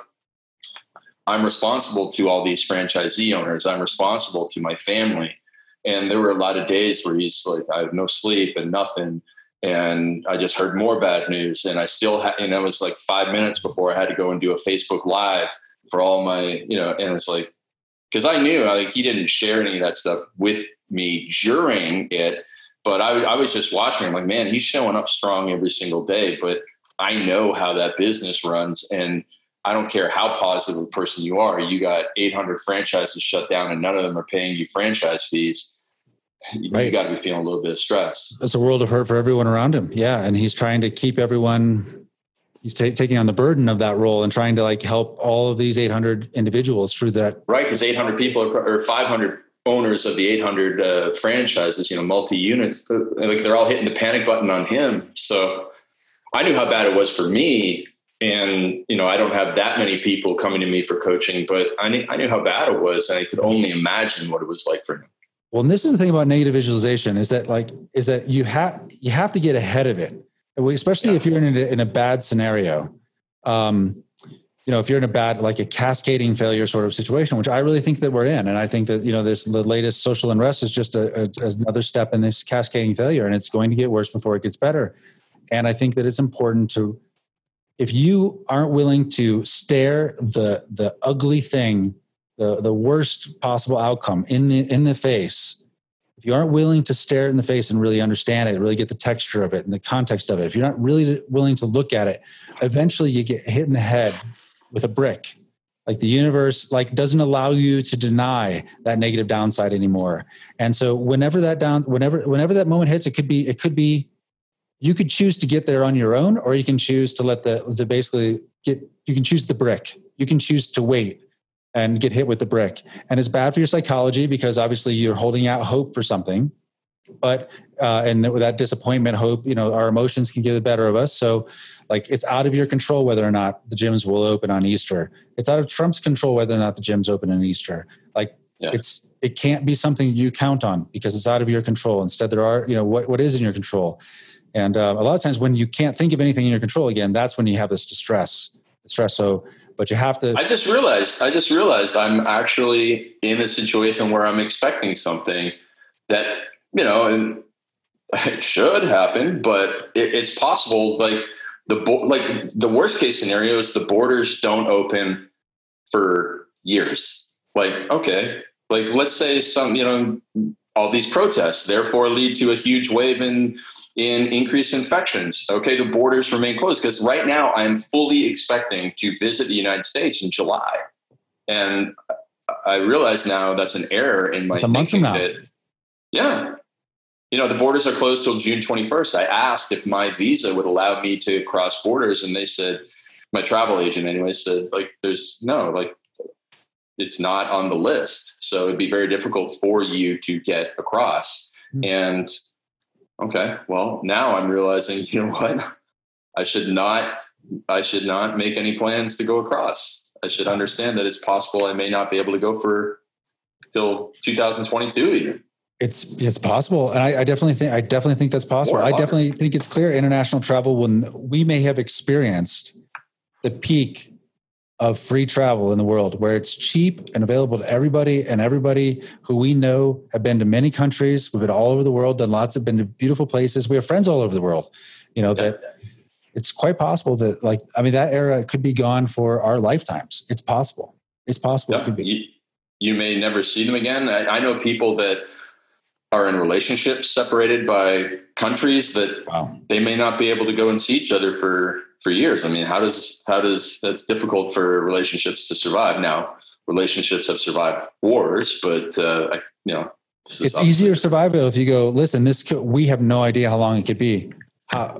I'm responsible to all these franchisee owners. I'm responsible to my family. And there were a lot of days where he's like, I have no sleep and nothing. And I just heard more bad news. And I still had, and it was like five minutes before I had to go and do a Facebook Live for all my, you know, and it's like, because I knew, like, he didn't share any of that stuff with me during it, but I, I was just watching him like, man, he's showing up strong every single day. But I know how that business runs, and I don't care how positive a person you are. You got eight hundred franchises shut down, and none of them are paying you franchise fees. You right. got to be feeling a little bit of stress. It's a world of hurt for everyone around him. Yeah. And he's trying to keep everyone, he's t- taking on the burden of that role and trying to like help all of these eight hundred individuals through that. Right. Because eight hundred people are, or five hundred owners of the eight hundred uh, franchises, you know, multi-units, like they're all hitting the panic button on him. So I knew how bad it was for me. And, you know, I don't have that many people coming to me for coaching, but I knew, I knew how bad it was. And I could only imagine what it was like for him. Well, and this is the thing about negative visualization is that like, is that you have, you have to get ahead of it, especially yeah. if you're in a, in a bad scenario. Um, you know, if you're in a bad, like a cascading failure sort of situation, which I really think that we're in. And I think that, you know, this, the latest social unrest is just a, a, another step in this cascading failure, and it's going to get worse before it gets better. And I think that it's important to, if you aren't willing to stare the, the ugly thing, the, the worst possible outcome in the, in the face, if you aren't willing to stare it in the face and really understand it, really get the texture of it and the context of it, if you're not really willing to look at it, eventually you get hit in the head with a brick. Like the universe, like doesn't allow you to deny that negative downside anymore. And so whenever that down, whenever, whenever that moment hits, it could be, it could be, you could choose to get there on your own, or you can choose to let the, to basically get, you can choose the brick. You can choose to wait and get hit with the brick. And it's bad for your psychology because obviously you're holding out hope for something, but, uh, and with that disappointment, hope, you know, our emotions can get the better of us. So like it's out of your control whether or not the gyms will open on Easter. It's out of Trump's control whether or not the gyms open on Easter. Like yeah. it's, it can't be something you count on because it's out of your control. Instead, there are, you know, what, what is in your control. And uh, a lot of times when you can't think of anything in your control again, that's when you have this distress, stress. So, but you have to. I just realized, I just realized I'm actually in a situation where I'm expecting something that, you know, and it should happen, but it, it's possible. Like the, like the worst case scenario is the borders don't open for years. Like, okay, like let's say some, you know, all these protests therefore lead to a huge wave in, in increased infections. Okay, the borders remain closed because right now I'm fully expecting to visit the United States in July. And I realize now that's an error in my it's a month from now. That, yeah. You know, the borders are closed till June twenty-first. I asked if my visa would allow me to cross borders, and they said, my travel agent anyway said, like, there's no, like, it's not on the list. So it'd be very difficult for you to get across. Mm-hmm. And okay, well, now I'm realizing, you know what? I should not, I should not make any plans to go across. I should understand that it's possible I may not be able to go for till two thousand twenty-two even. It's, it's possible. And I, I definitely think, I definitely think that's possible. I definitely think it's clear international travel, when we may have experienced the peak of free travel in the world, where it's cheap and available to everybody, and everybody who we know have been to many countries. We've been all over the world, done lots of, been to beautiful places. We have friends all over the world, you know, that it's quite possible that, like, I mean, that era could be gone for our lifetimes. It's possible. It's possible. Yeah, it could be. You, you may never see them again. I, I know people that are in relationships separated by countries that wow. they may not be able to go and see each other for, for years. I mean, how does, how does, that's difficult for relationships to survive. Now, relationships have survived wars, but, uh, I, you know, it's easier to survive if you go, listen, this, could, we have no idea how long it could be. How,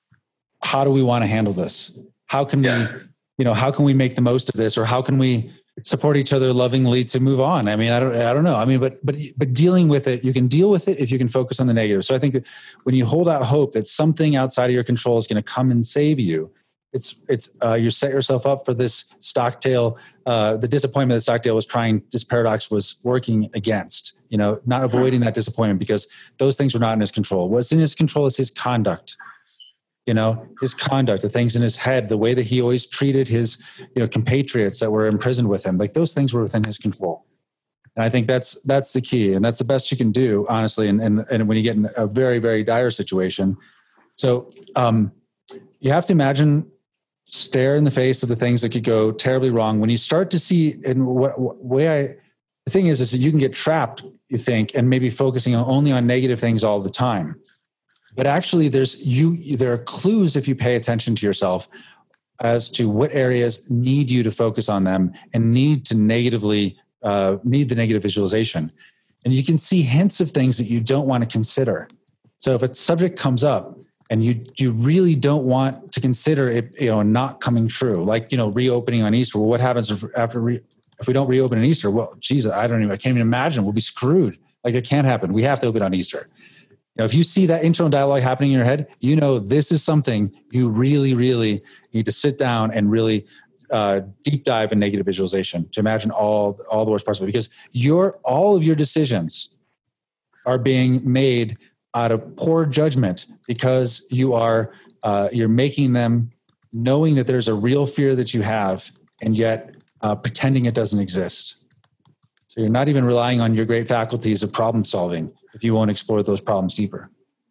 how do we want to handle this? How can yeah. we, you know, how can we make the most of this? Or how can we, support each other lovingly to move on. I mean, I don't, I don't know. I mean, but, but, but dealing with it, you can deal with it if you can focus on the negative. So I think that when you hold out hope that something outside of your control is going to come and save you, it's, it's, uh, you set yourself up for this Stockdale, uh, the disappointment that Stockdale was trying, this paradox was working against, you know, not avoiding that disappointment because those things were not in his control. What's in his control is his conduct. You know, his conduct, the things in his head, the way that he always treated his, you know, compatriots that were imprisoned with him, like those things were within his control. And I think that's, that's the key. And that's the best you can do, honestly. And, and, and when you get in a very, very dire situation. So um, you have to imagine, stare in the face of the things that could go terribly wrong. When you start to see, and what, what way I, the thing is, is that you can get trapped, you think, and maybe focusing on, only on negative things all the time. But actually, there's you. There are clues if you pay attention to yourself as to what areas need you to focus on them and need to negatively uh, need the negative visualization, and you can see hints of things that you don't want to consider. So if a subject comes up and you you really don't want to consider it, you know, not coming true, like you know, reopening on Easter. Well, what happens if, after re, if we don't reopen on Easter? Well, geez, I don't even. I can't even imagine. We'll be screwed. Like it can't happen. We have to open on Easter. You know, if you see that internal dialogue happening in your head, you know this is something you really, really need to sit down and really uh, deep dive in negative visualization to imagine all all the worst parts of it, because your all of your decisions are being made out of poor judgment because you are uh, you're making them knowing that there's a real fear that you have, and yet uh, pretending it doesn't exist. So you're not even relying on your great faculties of problem solving if you won't explore those problems deeper.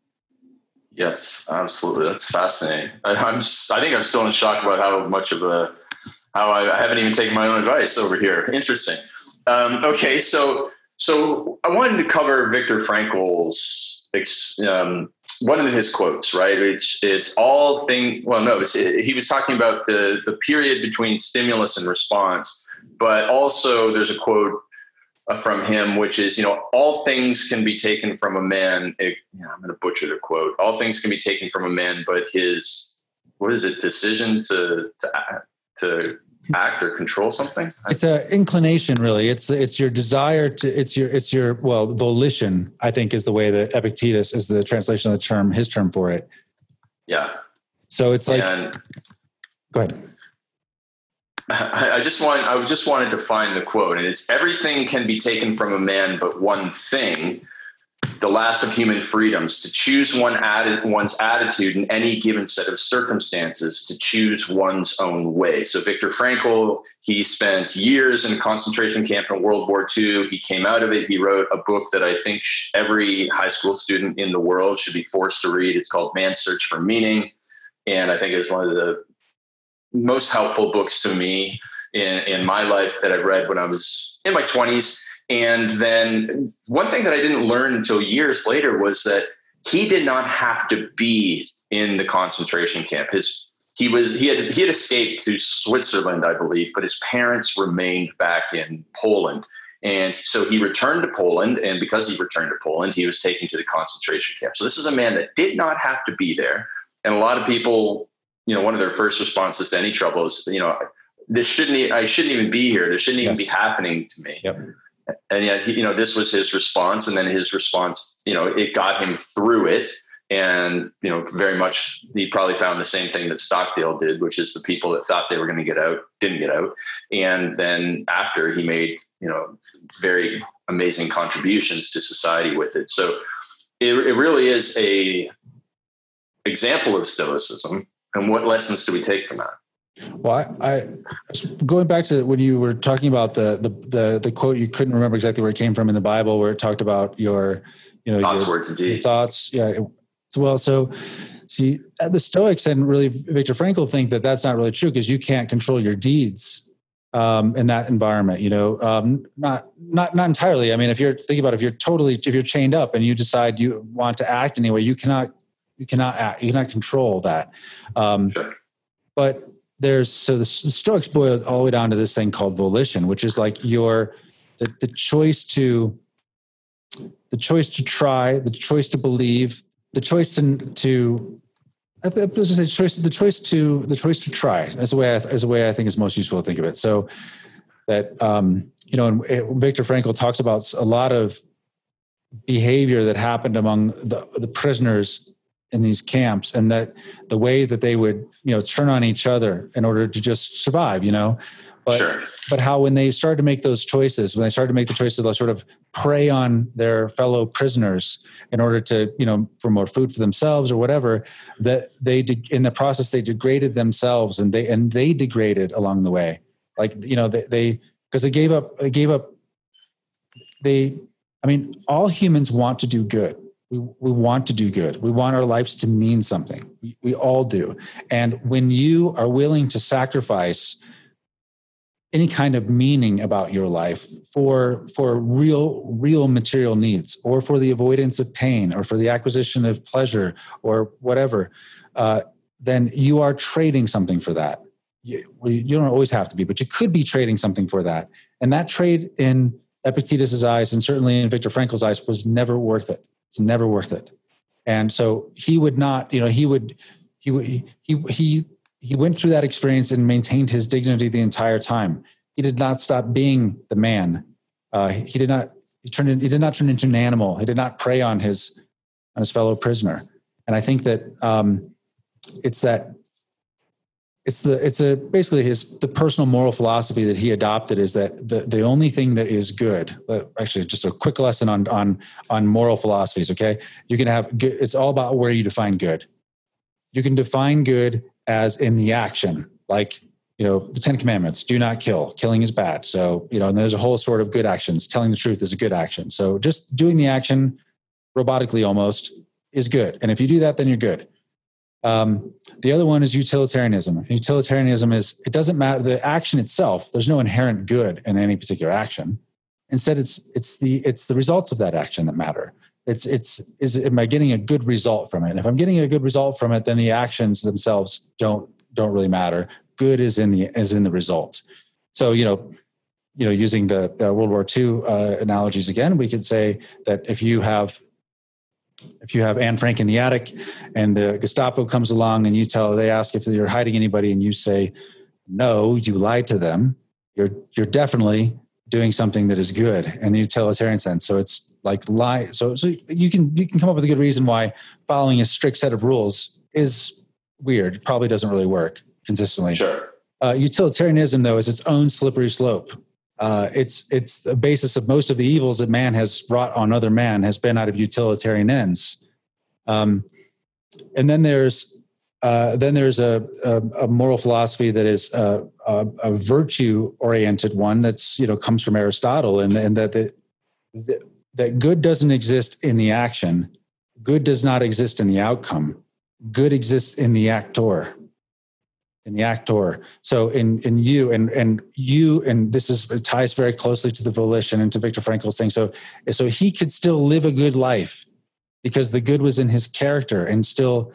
Yes, absolutely. That's fascinating. I, I'm just, I think I'm still in shock about how much of a, how I, I haven't even taken my own advice over here. Interesting. Um, okay. So, so I wanted to cover Viktor Frankl's, um, one of his quotes, right? It's, it's all thing. Well, no, it's, it, he was talking about the, the period between stimulus and response, but also there's a quote from him, which is, you know, all things can be taken from a man. It, you know, I'm going to butcher the quote. All things can be taken from a man, but his, what is it? Decision to, to, to act or control something. It's an inclination, really. It's, it's your desire to, it's your, it's your, well, volition, I think is the way that Epictetus is the translation of the term, his term for it. Yeah. So it's like, and, go ahead. I just want, I just wanted to find the quote, and it's everything can be taken from a man, but one thing, the last of human freedoms, to choose one atti- one's attitude in any given set of circumstances, to choose one's own way. So Viktor Frankl, he spent years in a concentration camp in World War Two. He came out of it. He wrote a book that I think every high school student in the world should be forced to read. It's called Man's Search for Meaning. And I think it was one of the most helpful books to me in, in my life that I've read when I was in my twenties. And then one thing that I didn't learn until years later was that he did not have to be in the concentration camp. His, he was, he had, he had escaped to Switzerland, I believe, but his parents remained back in Poland. And so he returned to Poland. And because he returned to Poland, he was taken to the concentration camp. So this is a man that did not have to be there. And a lot of people, you know, one of their first responses to any trouble is, you know, this shouldn't, I shouldn't even be here. This shouldn't even yes. be happening to me. Yep. And yet, he, you know, this was his response. And then his response, you know, it got him through it. And, you know, very much, he probably found the same thing that Stockdale did, which is the people that thought they were going to get out, didn't get out. And then after, he made, you know, very amazing contributions to society with it. So it, it really is a example of Stoicism. And what lessons do we take from that? Well, I, I going back to when you were talking about the, the the the quote, you couldn't remember exactly where it came from in the Bible, where it talked about your, you know, thoughts, your, words, and deeds. Thoughts. Yeah. It, well, so see, the Stoics and really Viktor Frankl think that that's not really true because you can't control your deeds um, in that environment. You know, um, not not not entirely. I mean, if you're thinking about it, if you're totally if you're chained up and you decide you want to act anyway, you cannot. You cannot act, you cannot control that. Um, sure. But there's, so the Stoics boil all the way down to this thing called volition, which is like your, the, the choice to, the choice to try, the choice to believe, the choice to, to, I think the choice, the choice to, the choice to try. That's the way I, as the way I think is most useful to think of it. So that, um, you know, and Viktor Frankl talks about a lot of behavior that happened among the, the prisoners in these camps, and that the way that they would, you know, turn on each other in order to just survive, you know, but, sure. but how when they started to make those choices, when they started to make the choices to sort of prey on their fellow prisoners in order to, you know, for more food for themselves or whatever, that they did in the process, they degraded themselves and they, and they degraded along the way. Like, you know, they, they, cause they gave up, they gave up, they, I mean, all humans want to do good. We we want to do good. We want our lives to mean something. We, we all do. And when you are willing to sacrifice any kind of meaning about your life for, for real, real material needs, or for the avoidance of pain, or for the acquisition of pleasure, or whatever, uh, then you are trading something for that. You, you don't always have to be, but you could be trading something for that. And that trade in Epictetus's eyes, and certainly in Viktor Frankl's eyes, was never worth it. It's never worth it. And so he would not, you know, he would, he would, he, he, he went through that experience and maintained his dignity the entire time. He did not stop being the man. Uh, he did not, he turned in, he did not turn into an animal. He did not prey on his, on his fellow prisoner. And I think that um, it's that, it's the, it's a, basically his, the personal moral philosophy that he adopted is that the, the only thing that is good, actually just a quick lesson on, on, on moral philosophies. Okay. You can have good. It's all about where you define good. You can define good as in the action, like, you know, the Ten Commandments, do not kill. Killing is bad. So, you know, and there's a whole sort of good actions. Telling the truth is a good action. So just doing the action robotically almost is good. And if you do that, then you're good. Um, the other one is utilitarianism. Utilitarianism is, it doesn't matter the action itself. There's no inherent good in any particular action. Instead, it's, it's the, it's the results of that action that matter. It's, it's, is, am I getting a good result from it? And if I'm getting a good result from it, then the actions themselves don't, don't really matter. Good is in the, is in the result. So, you know, you know, using the uh, World War Two uh, analogies again, we could say that if you have, if you have Anne Frank in the attic and the Gestapo comes along and you tell, they ask if you're hiding anybody and you say, no, you lied to them. You're, you're definitely doing something that is good in the utilitarian sense. So it's like lie. So, so you can, you can come up with a good reason why following a strict set of rules is weird. It probably doesn't really work consistently. Sure. Uh, utilitarianism though is its own slippery slope. Uh, it's it's the basis of most of the evils that man has brought on other man has been out of utilitarian ends. Um, and then there's uh, then there's a, a, a moral philosophy that is a, a, a virtue oriented one that's, you know, comes from Aristotle, and, and that the, the, that good doesn't exist in the action, good does not exist in the outcome, good exists in the actor. In the actor. So in, in you and, and you, and this is, it ties very closely to the volition and to Viktor Frankl's thing. So, so he could still live a good life because the good was in his character and still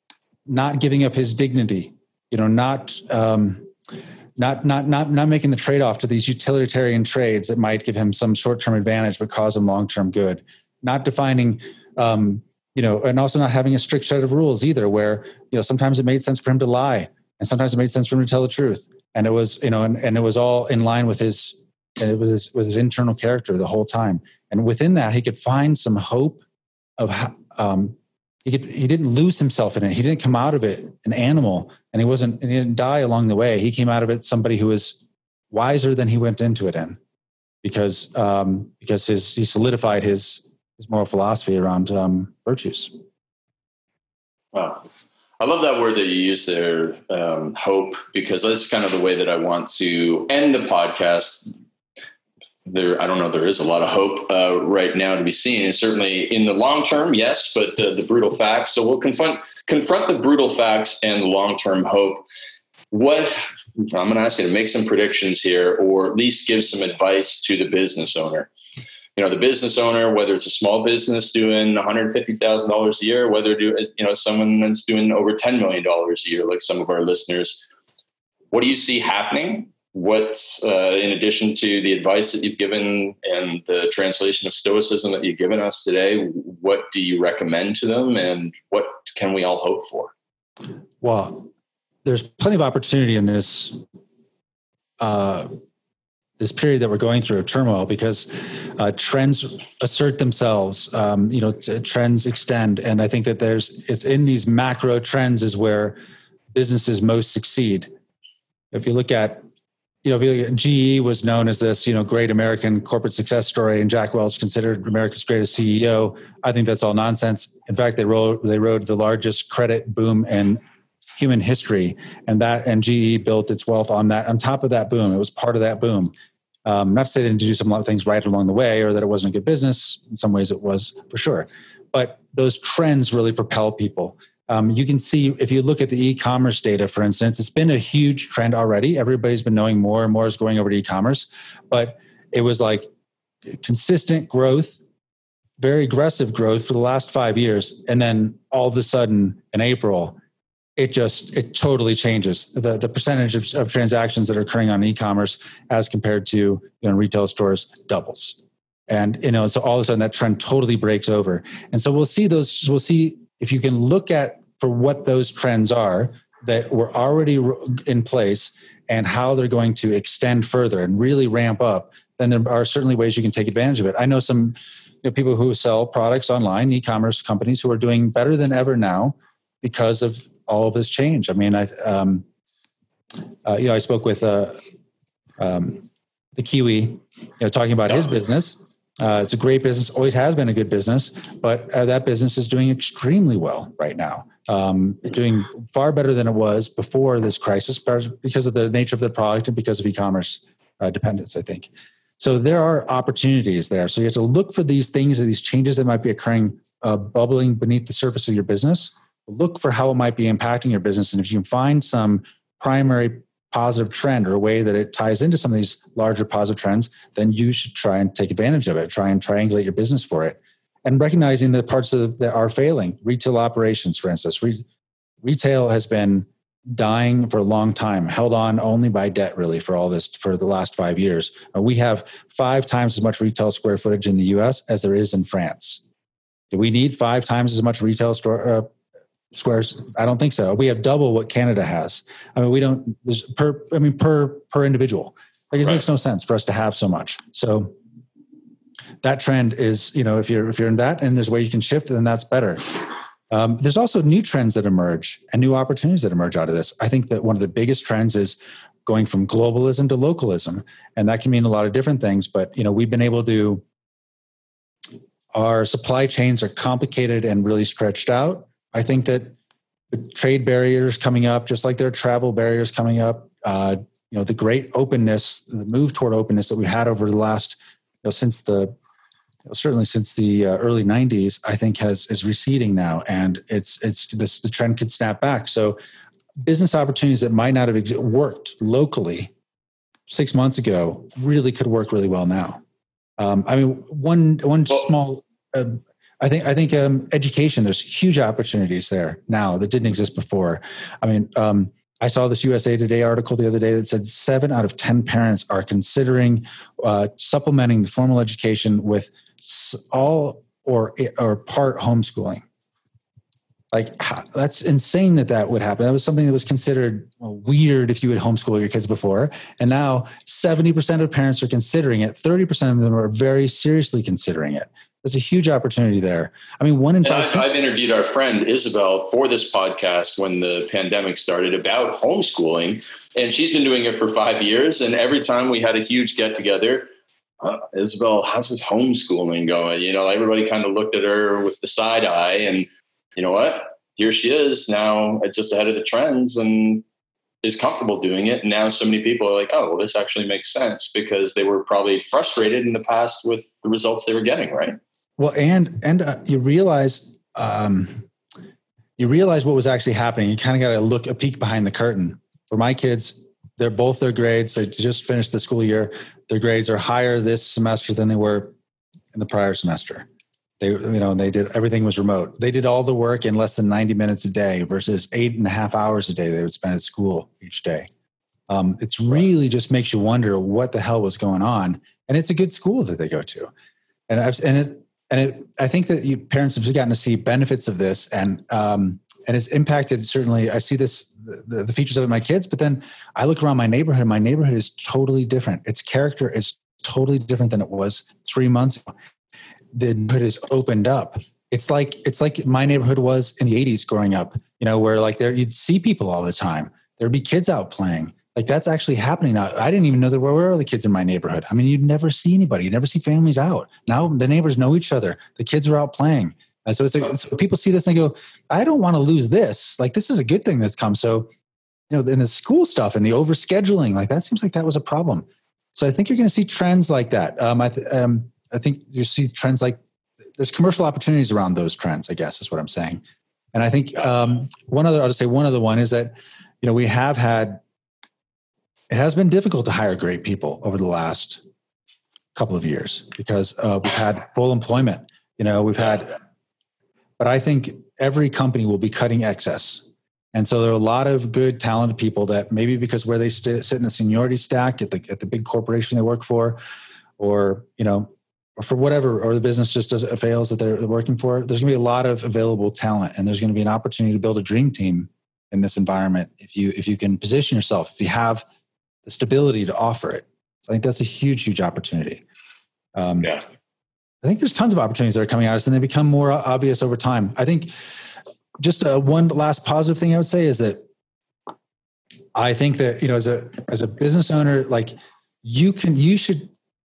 not giving up his dignity, you know, not, um, not, not, not, not making the trade-off to these utilitarian trades that might give him some short-term advantage, but cause him long-term good, not defining, um, you know, and also not having a strict set of rules either, where, you know, sometimes it made sense for him to lie. And sometimes it made sense for him to tell the truth. And it was, you know, and, and it was all in line with his, it was his, with his internal character the whole time. And within that, he could find some hope of, um, he could, he didn't lose himself in it. He didn't come out of it an animal, and he wasn't, and he didn't die along the way. He came out of it somebody who was wiser than he went into it in, because, um, because his, he solidified his, his moral philosophy around, um, virtues. Wow. I love that word that you use there, um, hope, because that's kind of the way that I want to end the podcast. There, I don't know, there is a lot of hope uh, right now to be seen, and certainly in the long term, yes, but uh, the brutal facts. So we'll confront confront the brutal facts and the long term hope. What I'm going to ask you to make some predictions here, or at least give some advice to the business owner. You know, the business owner, whether it's a small business doing one hundred fifty thousand dollars a year, whether do you know someone that's doing over ten million dollars a year, like some of our listeners. What do you see happening? What, uh, in addition to the advice that you've given and the translation of Stoicism that you've given us today, what do you recommend to them, and what can we all hope for? Well, there's plenty of opportunity in this. Uh, this period that we're going through of turmoil, because uh, trends assert themselves, um, you know, t- trends extend. And I think that there's, it's in these macro trends is where businesses most succeed. If you look at, you know, if you look at G E was known as this, you know, great American corporate success story, and Jack Welch considered America's greatest C E O. I think that's all nonsense. In fact, they rode, they rode the largest credit boom in human history, and that, and G E built its wealth on that, on top of that boom. It was part of that boom. Um, not to say they didn't do some lot of things right along the way, or that it wasn't a good business. In some ways it was, for sure. But those trends really propel people. Um, you can see, if you look at the e-commerce data, for instance, it's been a huge trend already. Everybody's been knowing more and more is going over to e-commerce. But it was like consistent growth, very aggressive growth for the last five years. And then all of a sudden in April, it just, it totally changes. The the percentage of, of transactions that are occurring on e-commerce as compared to, you know, retail stores doubles. And, you know, so all of a sudden that trend totally breaks over. And so we'll see those, we'll see if you can look at for what those trends are that were already in place and how they're going to extend further and really ramp up, then there are certainly ways you can take advantage of it. I know some, you know, people who sell products online, e-commerce companies who are doing better than ever now because of all of this change. I mean, I, um, uh, you know, I spoke with uh, um, the Kiwi, you know, talking about his business. Uh, it's a great business, always has been a good business, but uh, that business is doing extremely well right now. Um, doing far better than it was before this crisis because of the nature of the product and because of e-commerce uh, dependence, I think. So there are opportunities there. So you have to look for these things or these changes that might be occurring, uh, bubbling beneath the surface of your business. Look for how it might be impacting your business. And if you can find some primary positive trend or a way that it ties into some of these larger positive trends, then you should try and take advantage of it. Try and triangulate your business for it. And recognizing the parts of that are failing. Retail operations, for instance. Re- retail has been dying for a long time, held on only by debt, really, for all this, for the last five years. Uh, we have five times as much retail square footage in the U S as there is in France. Do we need five times as much retail store uh, squares? I don't think so. We have double what Canada has. I mean, we don't, there's per, I mean, per, per individual. Like, it right. makes no sense for us to have so much. So that trend is, you know, if you're, if you're in that and there's a way you can shift, then that's better. Um, there's also new trends that emerge and new opportunities that emerge out of this. I think that one of the biggest trends is going from globalism to localism. And that can mean a lot of different things, but, you know, we've been able to, our supply chains are complicated and really stretched out. I think that the trade barriers coming up, just like there are travel barriers coming up, uh, you know, the great openness, the move toward openness that we've had over the last, you know, since the, you know, certainly since the uh, early nineties, I think has is receding now, and it's it's this the trend could snap back. So, business opportunities that might not have ex- worked locally six months ago really could work really well now. Um, I mean, one one well, small. Uh, I think I think um, education. There's huge opportunities there now that didn't exist before. I mean, um, I saw this U S A Today article the other day that said seven out of ten parents are considering uh, supplementing the formal education with all or or part homeschooling. Like, that's insane that that would happen. That was something that was considered weird if you would homeschool your kids before, and now seventy percent of parents are considering it. thirty percent of them are very seriously considering it. There's a huge opportunity there. I mean, one in five. I've, I've interviewed our friend Isabel for this podcast when the pandemic started about homeschooling, and she's been doing it for five years. And every time we had a huge get together, uh, Isabel, how's this homeschooling going? You know, everybody kind of looked at her with the side eye, and you know what? Here she is now, just ahead of the trends, and is comfortable doing it. And now so many people are like, oh, well, this actually makes sense, because they were probably frustrated in the past with the results they were getting, right? Well, and and uh, you realize um, you realize what was actually happening. You kind of got to look a peek behind the curtain. For my kids, they're both their grades. They just finished the school year. Their grades are higher this semester than they were in the prior semester. They, you know, they did, everything was remote. They did all the work in less than ninety minutes a day versus eight and a half hours a day they would spend at school each day. Um, it's really just makes you wonder what the hell was going on. And it's a good school that they go to. And I've, and it, and it, I think that you, parents have gotten to see benefits of this, and, um, and it's impacted, certainly, I see this the, the features of it, my kids. But then I look around my neighborhood. My neighborhood is totally different. Its character is totally different than it was three months ago. The neighborhood is opened up. It's like it's like my neighborhood was in the eighties growing up, you know, where like there you'd see people all the time. There'd be kids out playing. Like that's actually happening now. I didn't even know there were other kids in my neighborhood. I mean, you'd never see anybody. You'd never see families out. Now the neighbors know each other. The kids are out playing. And so it's like, so people see this and they go, I don't want to lose this. Like this is a good thing that's come. So, you know, in the school stuff and the overscheduling, like that seems like that was a problem. So I think you're going to see trends like that. Um, I, th- um, I think you see trends like there's commercial opportunities around those trends, I guess is what I'm saying. And I think um, one other, I'll just say one other one is that, you know, we have had, it has been difficult to hire great people over the last couple of years because uh, we've had full employment, you know, we've had, but I think every company will be cutting excess. And so there are a lot of good, talented people that maybe because where they st- sit in the seniority stack at the, at the big corporation they work for, or, you know, or for whatever, or the business just does it fails that they're, they're working for, there's gonna be a lot of available talent and there's gonna be an opportunity to build a dream team in this environment. If you, if you can position yourself, if you have the stability to offer it. So I think that's a huge, huge opportunity. Um, yeah. I think there's tons of opportunities that are coming at us and they become more obvious over time. I think just uh, one last positive thing I would say is that I think that, you know, as a, as a business owner, like you can, you should,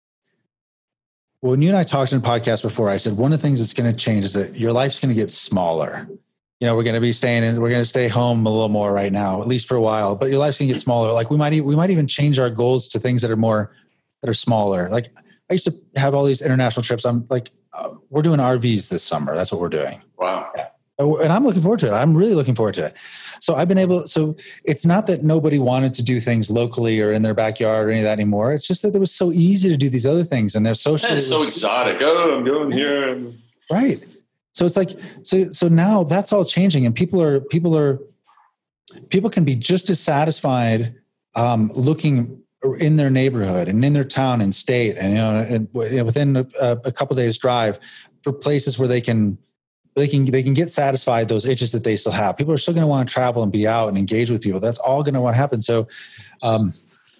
when you and I talked in a podcast before, I said, one of the things that's going to change is that your life's going to get smaller. You know, we're going to be staying in, we're going to stay home a little more right now, at least for a while, but your life's going to get smaller. Like we might, we might even change our goals to things that are more, that are smaller. Like I used to have all these international trips. I'm like, uh, we're doing R Vs this summer. That's what we're doing. Wow. Yeah. And I'm looking forward to it. I'm really looking forward to it. So I've been able, so it's not that nobody wanted to do things locally or in their backyard or any of that anymore. It's just that it was so easy to do these other things and they're socially. It's so exotic. Oh, I'm going here. Right. So it's like, so, so now that's all changing and people are, people are, people can be just as satisfied um, looking in their neighborhood and in their town and state and, you know, and within a, a couple of days drive for places where they can, they can, they can get satisfied those itches that they still have. People are still going to want to travel and be out and engage with people. That's all going to want to happen. So, um,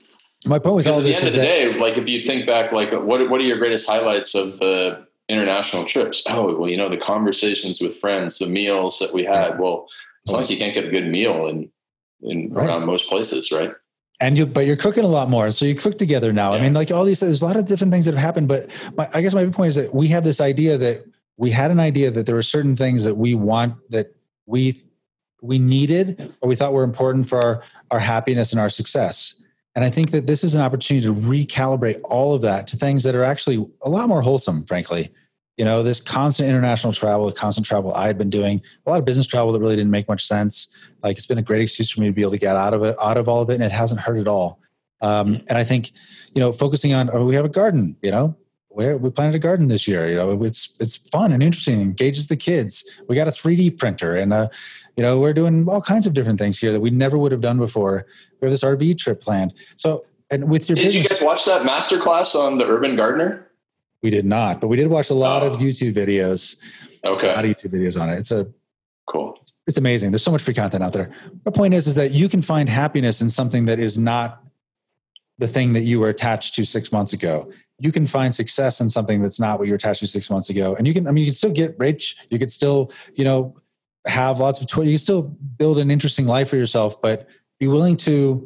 my point with because all this at the end is of the that, day, like if you think back, like what, what are your greatest highlights of the international trips? Oh, well, you know, the conversations with friends, the meals that we had. Well, it's like you can't get a good meal in, in right. around most places, right? And you, but you're cooking a lot more. So you cook together now. Yeah. I mean, like all these, there's a lot of different things that have happened, but my, I guess my point is that we have this idea that we had an idea that there were certain things that we want, that we, we needed, or we thought were important for our, our happiness and our success. And I think that this is an opportunity to recalibrate all of that to things that are actually a lot more wholesome, frankly. You know, this constant international travel, constant travel I had been doing, a lot of business travel that really didn't make much sense. Like it's been a great excuse for me to be able to get out of it, out of all of it. And it hasn't hurt at all. Um, and I think, you know, focusing on, oh, we have a garden, you know, where we planted a garden this year, you know, it's, it's fun and interesting, engages the kids. We got a three D printer and, uh, you know, we're doing all kinds of different things here that we never would have done before. We have this R V trip planned. So, and with your did business, you guys watch that masterclass on the Urban Gardener? We did not, but we did watch a lot oh. of YouTube videos. Okay. A lot of YouTube videos on it. It's a cool. It's amazing. There's so much free content out there. My point is, is that you can find happiness in something that is not the thing that you were attached to six months ago. You can find success in something that's not what you were attached to six months ago. And you can, I mean, you can still get rich. You could still, you know, have lots of, tw- you can still build an interesting life for yourself, but be willing to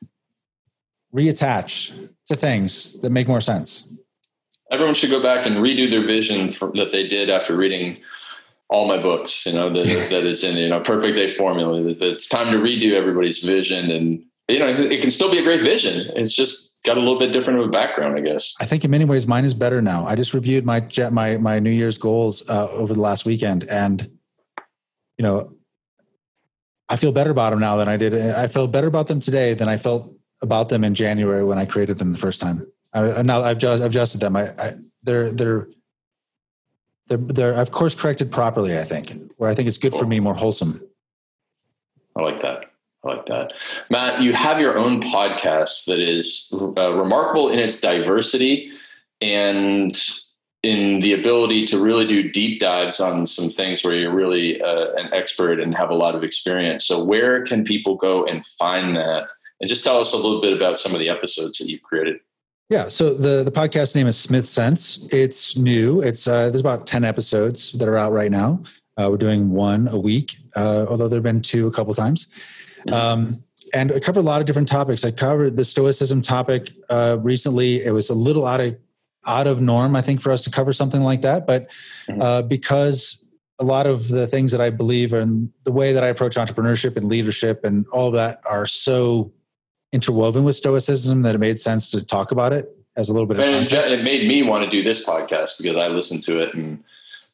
reattach to things that make more sense. Everyone should go back and redo their vision for, that they did after reading all my books, you know, that, that it's in, you know, Perfect Day Formula, that it's time to redo everybody's vision. And, you know, it can still be a great vision. It's just got a little bit different of a background, I guess. I think in many ways, mine is better now. I just reviewed my, my, my New Year's goals uh, over the last weekend. And, you know, I feel better about them now than I did. I feel better about them today than I felt about them in January when I created them the first time. I, now I've, just, I've adjusted them. I, I, they're, they're, they're, they're, I've course corrected properly, I think, where I think it's good for me, more wholesome. I like that. I like that. Matt, you have your own podcast that is uh, remarkable in its diversity and in the ability to really do deep dives on some things where you're really uh, an expert and have a lot of experience. So where can people go and find that? And just tell us a little bit about some of the episodes that you've created. Yeah. So the, the podcast name is Smith Sense. It's new. It's uh, there's about ten episodes that are out right now. Uh, we're doing one a week, uh, although there've been two a couple times. Mm-hmm. Um, and I covered a lot of different topics. I covered the Stoicism topic uh, recently. It was a little out of out of norm, I think, for us to cover something like that. But uh, because a lot of the things that I believe and the way that I approach entrepreneurship and leadership and all of that are so interwoven with Stoicism that it made sense to talk about it as a little bit of context. It made me want to do this podcast because I listened to it and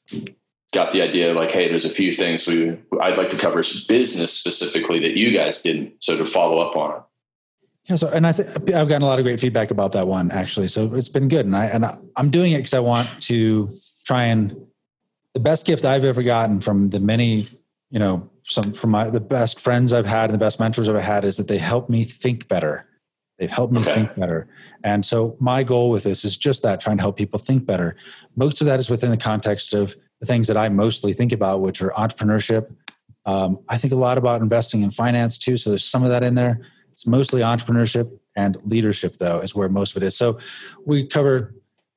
got the idea like, hey, there's a few things we I'd like to cover business specifically that you guys didn't, so to follow up on it. Yeah, so and I th- I've gotten a lot of great feedback about that one actually. So it's been good, and I and I, I'm doing it because I want to try and the best gift I've ever gotten from the many, you know, some from my the best friends I've had and the best mentors I've had is that they help me think better. They've helped me okay. think better, and so my goal with this is just that, trying to help people think better. Most of that is within the context of the things that I mostly think about, which are entrepreneurship. Um, I think a lot about investing in finance too, so there's some of that in there. It's mostly entrepreneurship and leadership, though, is where most of it is. So we cover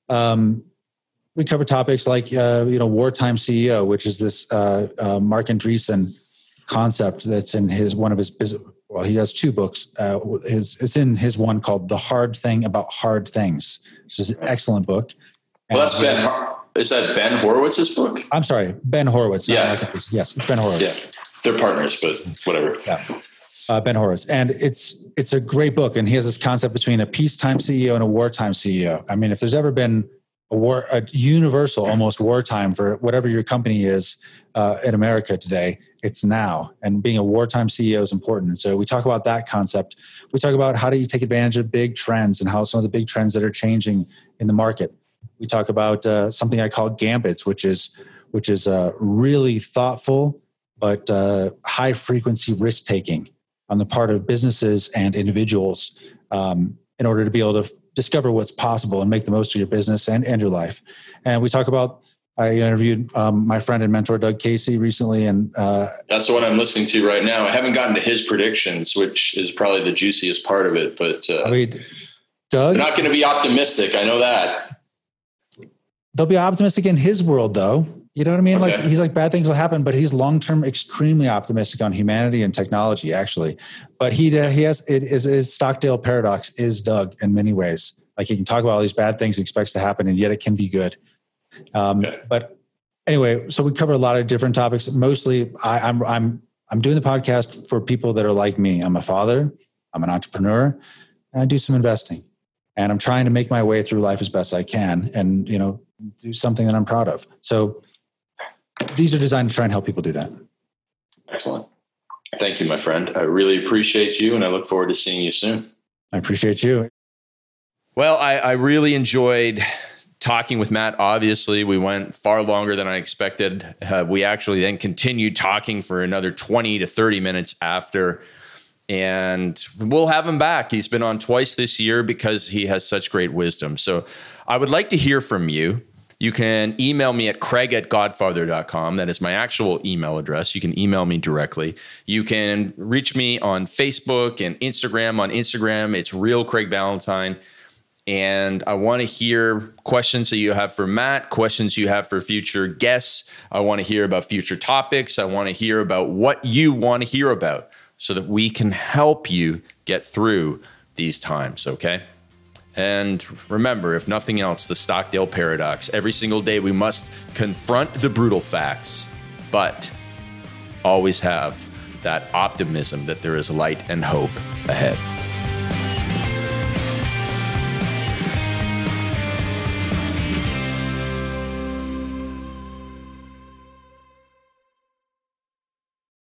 um, we cover topics like uh, you know wartime C E O, which is this uh, uh, Mark Andreessen concept that's in his one of his business. Well, he has two books. Uh, his it's in his one called "The Hard Thing About Hard Things," which is an excellent book. Well, that's Ben. Is that Ben Horowitz's book? I'm sorry, Ben Horowitz. Yeah. Yes, it's Ben Horowitz. Yeah, they're partners, but whatever. Yeah. Uh, Ben Horowitz. And it's it's a great book. And he has this concept between a peacetime C E O and a wartime C E O. I mean, if there's ever been a war, a universal almost wartime for whatever your company is uh, in America today, it's now. And being a wartime C E O is important. And so we talk about that concept. We talk about how do you take advantage of big trends and how some of the big trends that are changing in the market. We talk about uh, something I call gambits, which is which is uh, really thoughtful but uh, high frequency risk taking on the part of businesses and individuals um, in order to be able to f- discover what's possible and make the most of your business and, and your life. And we talk about, I interviewed um, my friend and mentor, Doug Casey, recently. And uh, that's the one I'm listening to right now. I haven't gotten to his predictions, which is probably the juiciest part of it. But uh, I mean, Doug, they're not going to be optimistic. I know that. They'll be optimistic in his world, though. You know what I mean? Okay. Like he's like bad things will happen, but he's long-term extremely optimistic on humanity and technology, actually. But he uh, he has it is his Stockdale paradox is Doug in many ways. Like he can talk about all these bad things he expects to happen, and yet it can be good. Um, okay. But anyway, so we cover a lot of different topics. Mostly, I, I'm I'm I'm doing the podcast for people that are like me. I'm a father. I'm an entrepreneur, and I do some investing, and I'm trying to make my way through life as best I can, and you know, do something that I'm proud of. So. These are designed to try and help people do that. Excellent. Thank you, my friend. I really appreciate you, and I look forward to seeing you soon. I appreciate you. Well, I, I really enjoyed talking with Matt. Obviously, we went far longer than I expected. Uh, we actually then continued talking for another twenty to thirty minutes after. And we'll have him back. He's been on twice this year because he has such great wisdom. So I would like to hear from you. You can email me at craig at godfather dot com. That is my actual email address. You can email me directly. You can reach me on Facebook and Instagram. On Instagram, it's Real Craig Ballantyne. And I want to hear questions that you have for Matt, questions you have for future guests. I want to hear about future topics. I want to hear about what you want to hear about so that we can help you get through these times, okay? And remember, if nothing else, the Stockdale paradox. Every single day we must confront the brutal facts, but always have that optimism that there is light and hope ahead.